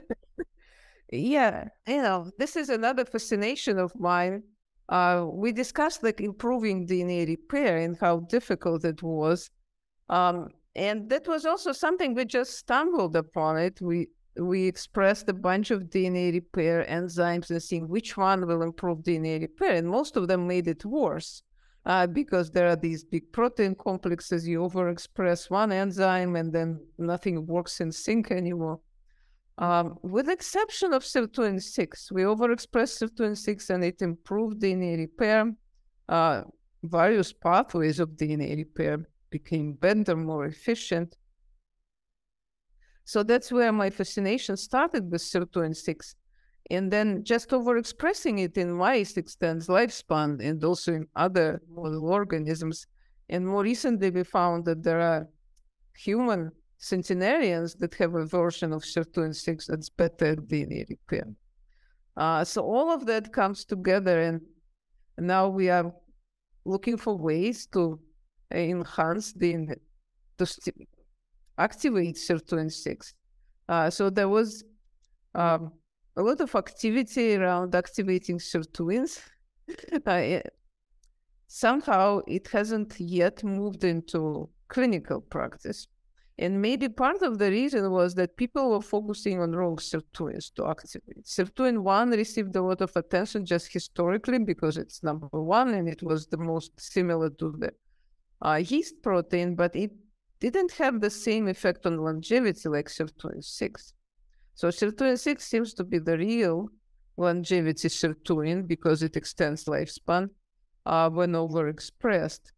Yeah, you know, this is another fascination of mine. Uh, we discussed like improving D N A repair and how difficult it was. Um, and that was also something we just stumbled upon it. We we expressed a bunch of D N A repair enzymes and seeing which one will improve D N A repair. And most of them made it worse uh, because there are these big protein complexes. You overexpress one enzyme and then nothing works in sync anymore. Um, with the exception of sirtuin six, we overexpressed sirtuin six and it improved D N A repair. Uh, various pathways of D N A repair became better, more efficient. So that's where my fascination started with sirtuin six. And then just overexpressing it in mice extends lifespan, and also in other model organisms. And more recently, we found that there are human centenarians that have a version of sirtuin six that's better at D N A repair. Uh, so all of that comes together, and now we are looking for ways to enhance the to st- activate sirtuin six. Uh, so there was um, a lot of activity around activating sirtuins. uh, it, somehow it hasn't yet moved into clinical practice. And maybe part of the reason was that people were focusing on wrong sirtuins to activate. Sirtuin one received a lot of attention just historically because it's number one and it was the most similar to the uh, yeast protein, but it didn't have the same effect on longevity like sirtuin six. So sirtuin six seems to be the real longevity sirtuin because it extends lifespan. uh, when overexpressed.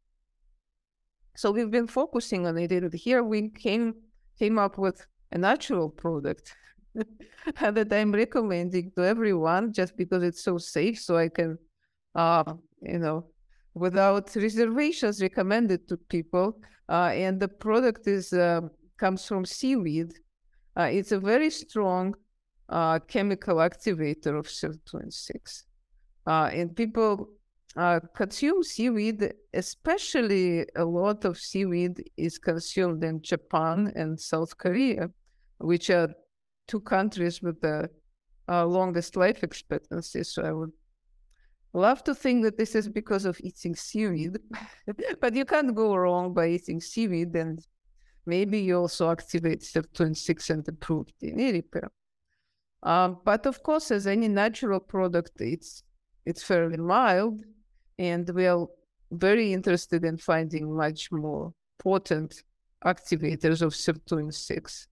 So we've been focusing on it. And here we came came up with a natural product that I'm recommending to everyone just because it's so safe. So I can, uh, you know, without reservations, recommend it to people. Uh, and the product is uh, comes from seaweed. Uh, it's a very strong uh, chemical activator of sirtuin six. Uh, and people uh, consume seaweed, especially a lot of seaweed is consumed in Japan and South Korea, which are two countries with the uh, longest life expectancy. So I would love to think that this is because of eating seaweed, but you can't go wrong by eating seaweed, and maybe you also activate sirtuin six and improve D N A repair. Um, but of course, as any natural product, it's it's fairly mild, and we are very interested in finding much more potent activators of sirtuin six.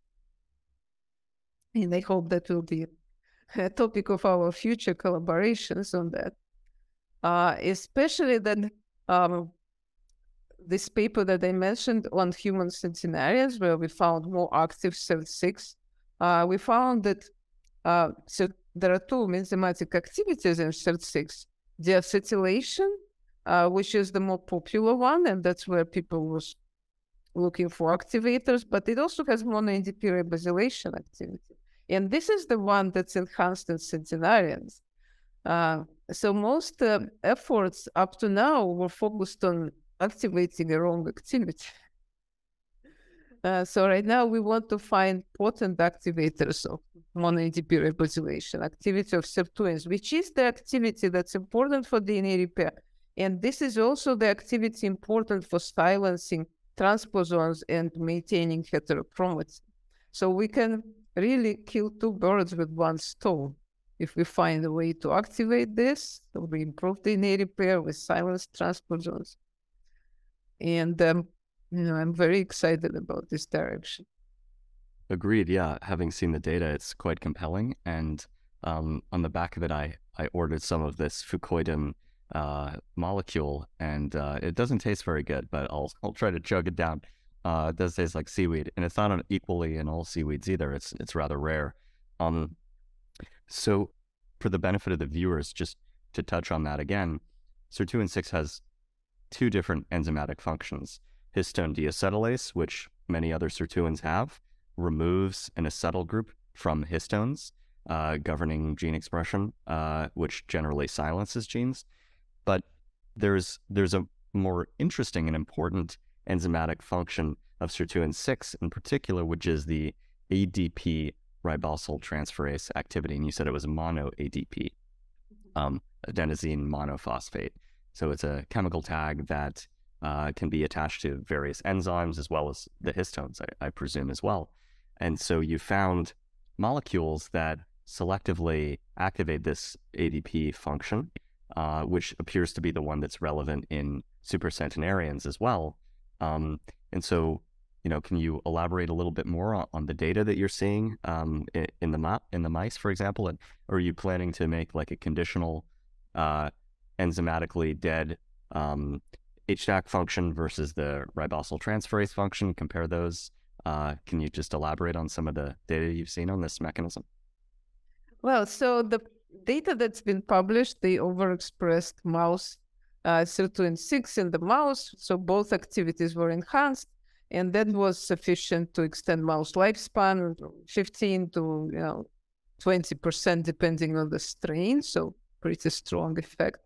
And I hope that will be a topic of our future collaborations on that. Uh, especially that um, this paper that I mentioned on human centenarians, where we found more active C E R T six, uh, we found that uh, so there are two enzymatic activities in C E R T six. Deacetylation, uh, which is the more popular one, and that's where people was looking for activators, but it also has mono-A D P ribosylation activity. And this is the one that's enhanced in centenarians. Uh, so most uh, efforts up to now were focused on activating the wrong activity. Uh, so right now we want to find potent activators of mono-A D P ribosylation, activity of sirtuins, which is the activity that's important for D N A repair. And this is also the activity important for silencing transposons and maintaining heterochromatin. So we can really kill two birds with one stone. If we find a way to activate this, so we improve D N A repair with silenced transposons. And um, you know, I'm very excited about this direction. Agreed. Yeah, having seen the data, it's quite compelling. And um, on the back of it, I, I ordered some of this fucoidim uh, molecule, and uh, it doesn't taste very good, but I'll I'll try to chug it down. Uh, it does taste like seaweed, and it's not equally in all seaweeds either. It's it's rather rare. Um, so for the benefit of the viewers, just to touch on that again, sirtuin six has two different enzymatic functions. Histone deacetylase, which many other sirtuins have, removes an acetyl group from histones, uh, governing gene expression, uh, which generally silences genes. But there's there's a more interesting and important enzymatic function of sirtuin six in particular, which is the A D P ribosyl transferase activity. And you said it was mono-A D P, um, adenosine monophosphate. So it's a chemical tag that uh, can be attached to various enzymes as well as the histones, I, I presume, as well. And so you found molecules that selectively activate this A D P function, uh, which appears to be the one that's relevant in supercentenarians as well. Um, and so, you know, can you elaborate a little bit more on, on the data that you're seeing um, in, in the ma- in the mice, for example? And or are you planning to make like a conditional uh, enzymatically dead um, H D A C function versus the ribosyl transferase function? Compare those. Uh, can you just elaborate on some of the data you've seen on this mechanism? Well, so the data that's been published, the overexpressed mouse uh, sirtuin six in the mouse, so both activities were enhanced, and that was sufficient to extend mouse lifespan, fifteen to you know twenty percent depending on the strain, so pretty strong effect.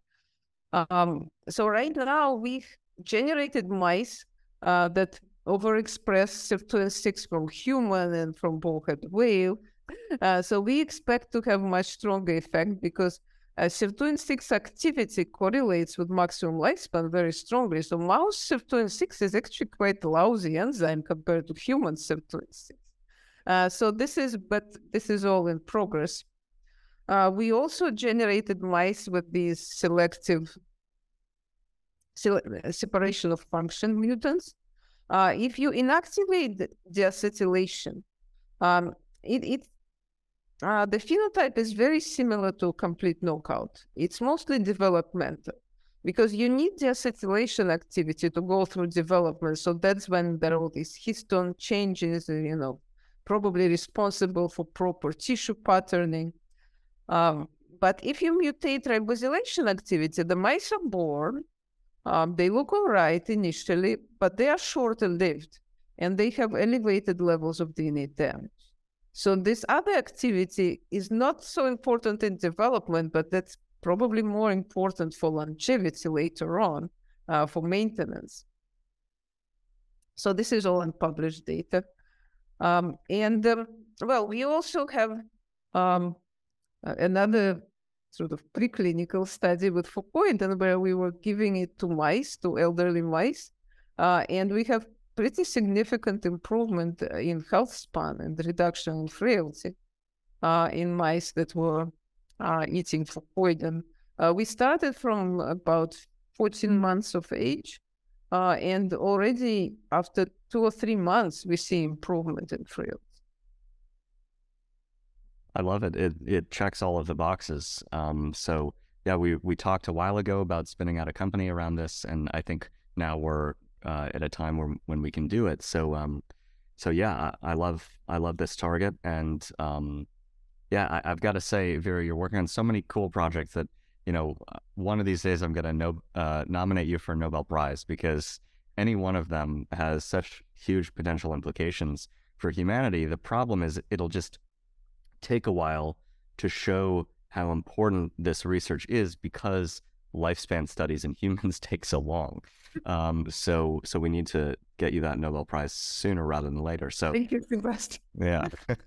Um, so right now we generated mice uh, that overexpress sirtuin six from human and from bowhead whale. Uh, so we expect to have much stronger effect because uh, sirtuin six activity correlates with maximum lifespan very strongly. So mouse sirtuin six is actually quite a lousy enzyme compared to human sirtuin six. Uh, so this is, but this is all in progress. Uh, we also generated mice with these selective se- separation of function mutants. Uh, if you inactivate deacetylation, um, it, it uh, the phenotype is very similar to complete knockout. It's mostly developmental. because you need the acetylation activity to go through development. So that's when there are all these histone changes, you know, probably responsible for proper tissue patterning. Um, but if you mutate ribosylation activity, the mice are born, um, they look all right initially, but they are short-lived and they have elevated levels of D N A damage. So this other activity is not so important in development, but that's probably more important for longevity later on, uh, for maintenance. So this is all unpublished data. Um, and, um, well, we also have um, another sort of preclinical study with Fucoidan where we were giving it to mice, to elderly mice, uh, and we have pretty significant improvement in health span and reduction in frailty uh, in mice that were uh, eating Fucoidan. Uh, we started from about fourteen months of age, uh, and already after two or three months, we see improvement in frailty. I love it. It it checks all of the boxes. Um, so yeah, we we talked a while ago about spinning out a company around this, and I think now we're uh, at a time where when we can do it. So um, so yeah, I, I love I love this target, and um, yeah, I, I've got to say, Vera, you're working on so many cool projects that, you know, one of these days I'm gonna no, uh, nominate you for a Nobel Prize, because any one of them has such huge potential implications for humanity. The problem is it'll just take a while to show how important this research is, because lifespan studies in humans take so long. Um, so so we need to get you that Nobel Prize sooner rather than later. So thank you, Sebastian. Yeah.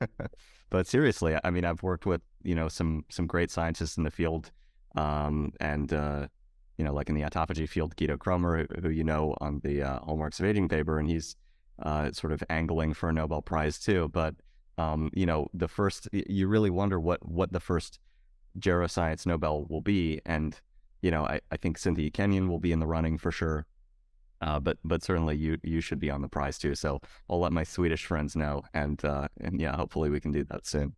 But seriously, I mean, I've worked with, you know, some some great scientists in the field, um, and uh, you know, like in the autophagy field, Guido Kromer, who, who you know on the uh, Hallmarks of Aging paper, and he's uh, sort of angling for a Nobel Prize too. But Um, you know, the first, you really wonder what, what the first geroscience Nobel will be. And, you know, I, I think Cynthia Kenyon will be in the running for sure. Uh, but, but certainly you, you should be on the prize too. So I'll let my Swedish friends know. And, uh, and yeah, hopefully we can do that soon.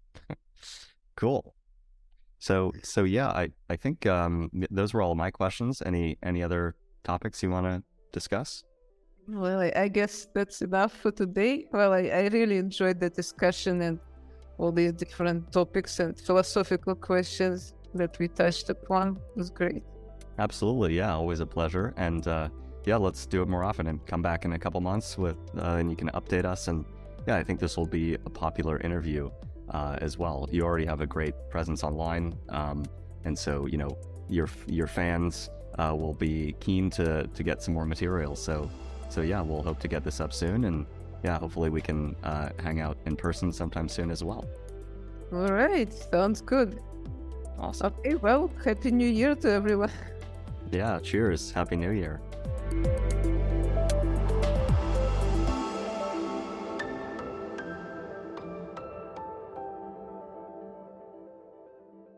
Cool. So, so yeah, I, I think, um, those were all my questions. Any, any other topics you want to discuss? Well, I, I guess that's enough for today. Well, I, I really enjoyed the discussion and all these different topics and philosophical questions that we touched upon. It was great. Absolutely. Yeah, always a pleasure. And uh, yeah, let's do it more often and come back in a couple months with, uh, and you can update us. And yeah, I think this will be a popular interview uh, as well. You already have a great presence online. Um, and so, you know, your, your fans uh, will be keen to, to get some more material. So So yeah, we'll hope to get this up soon, and yeah, hopefully we can uh, hang out in person sometime soon as well. All right, sounds good. Awesome. Okay, well, Happy New Year to everyone. Yeah, cheers. Happy New Year.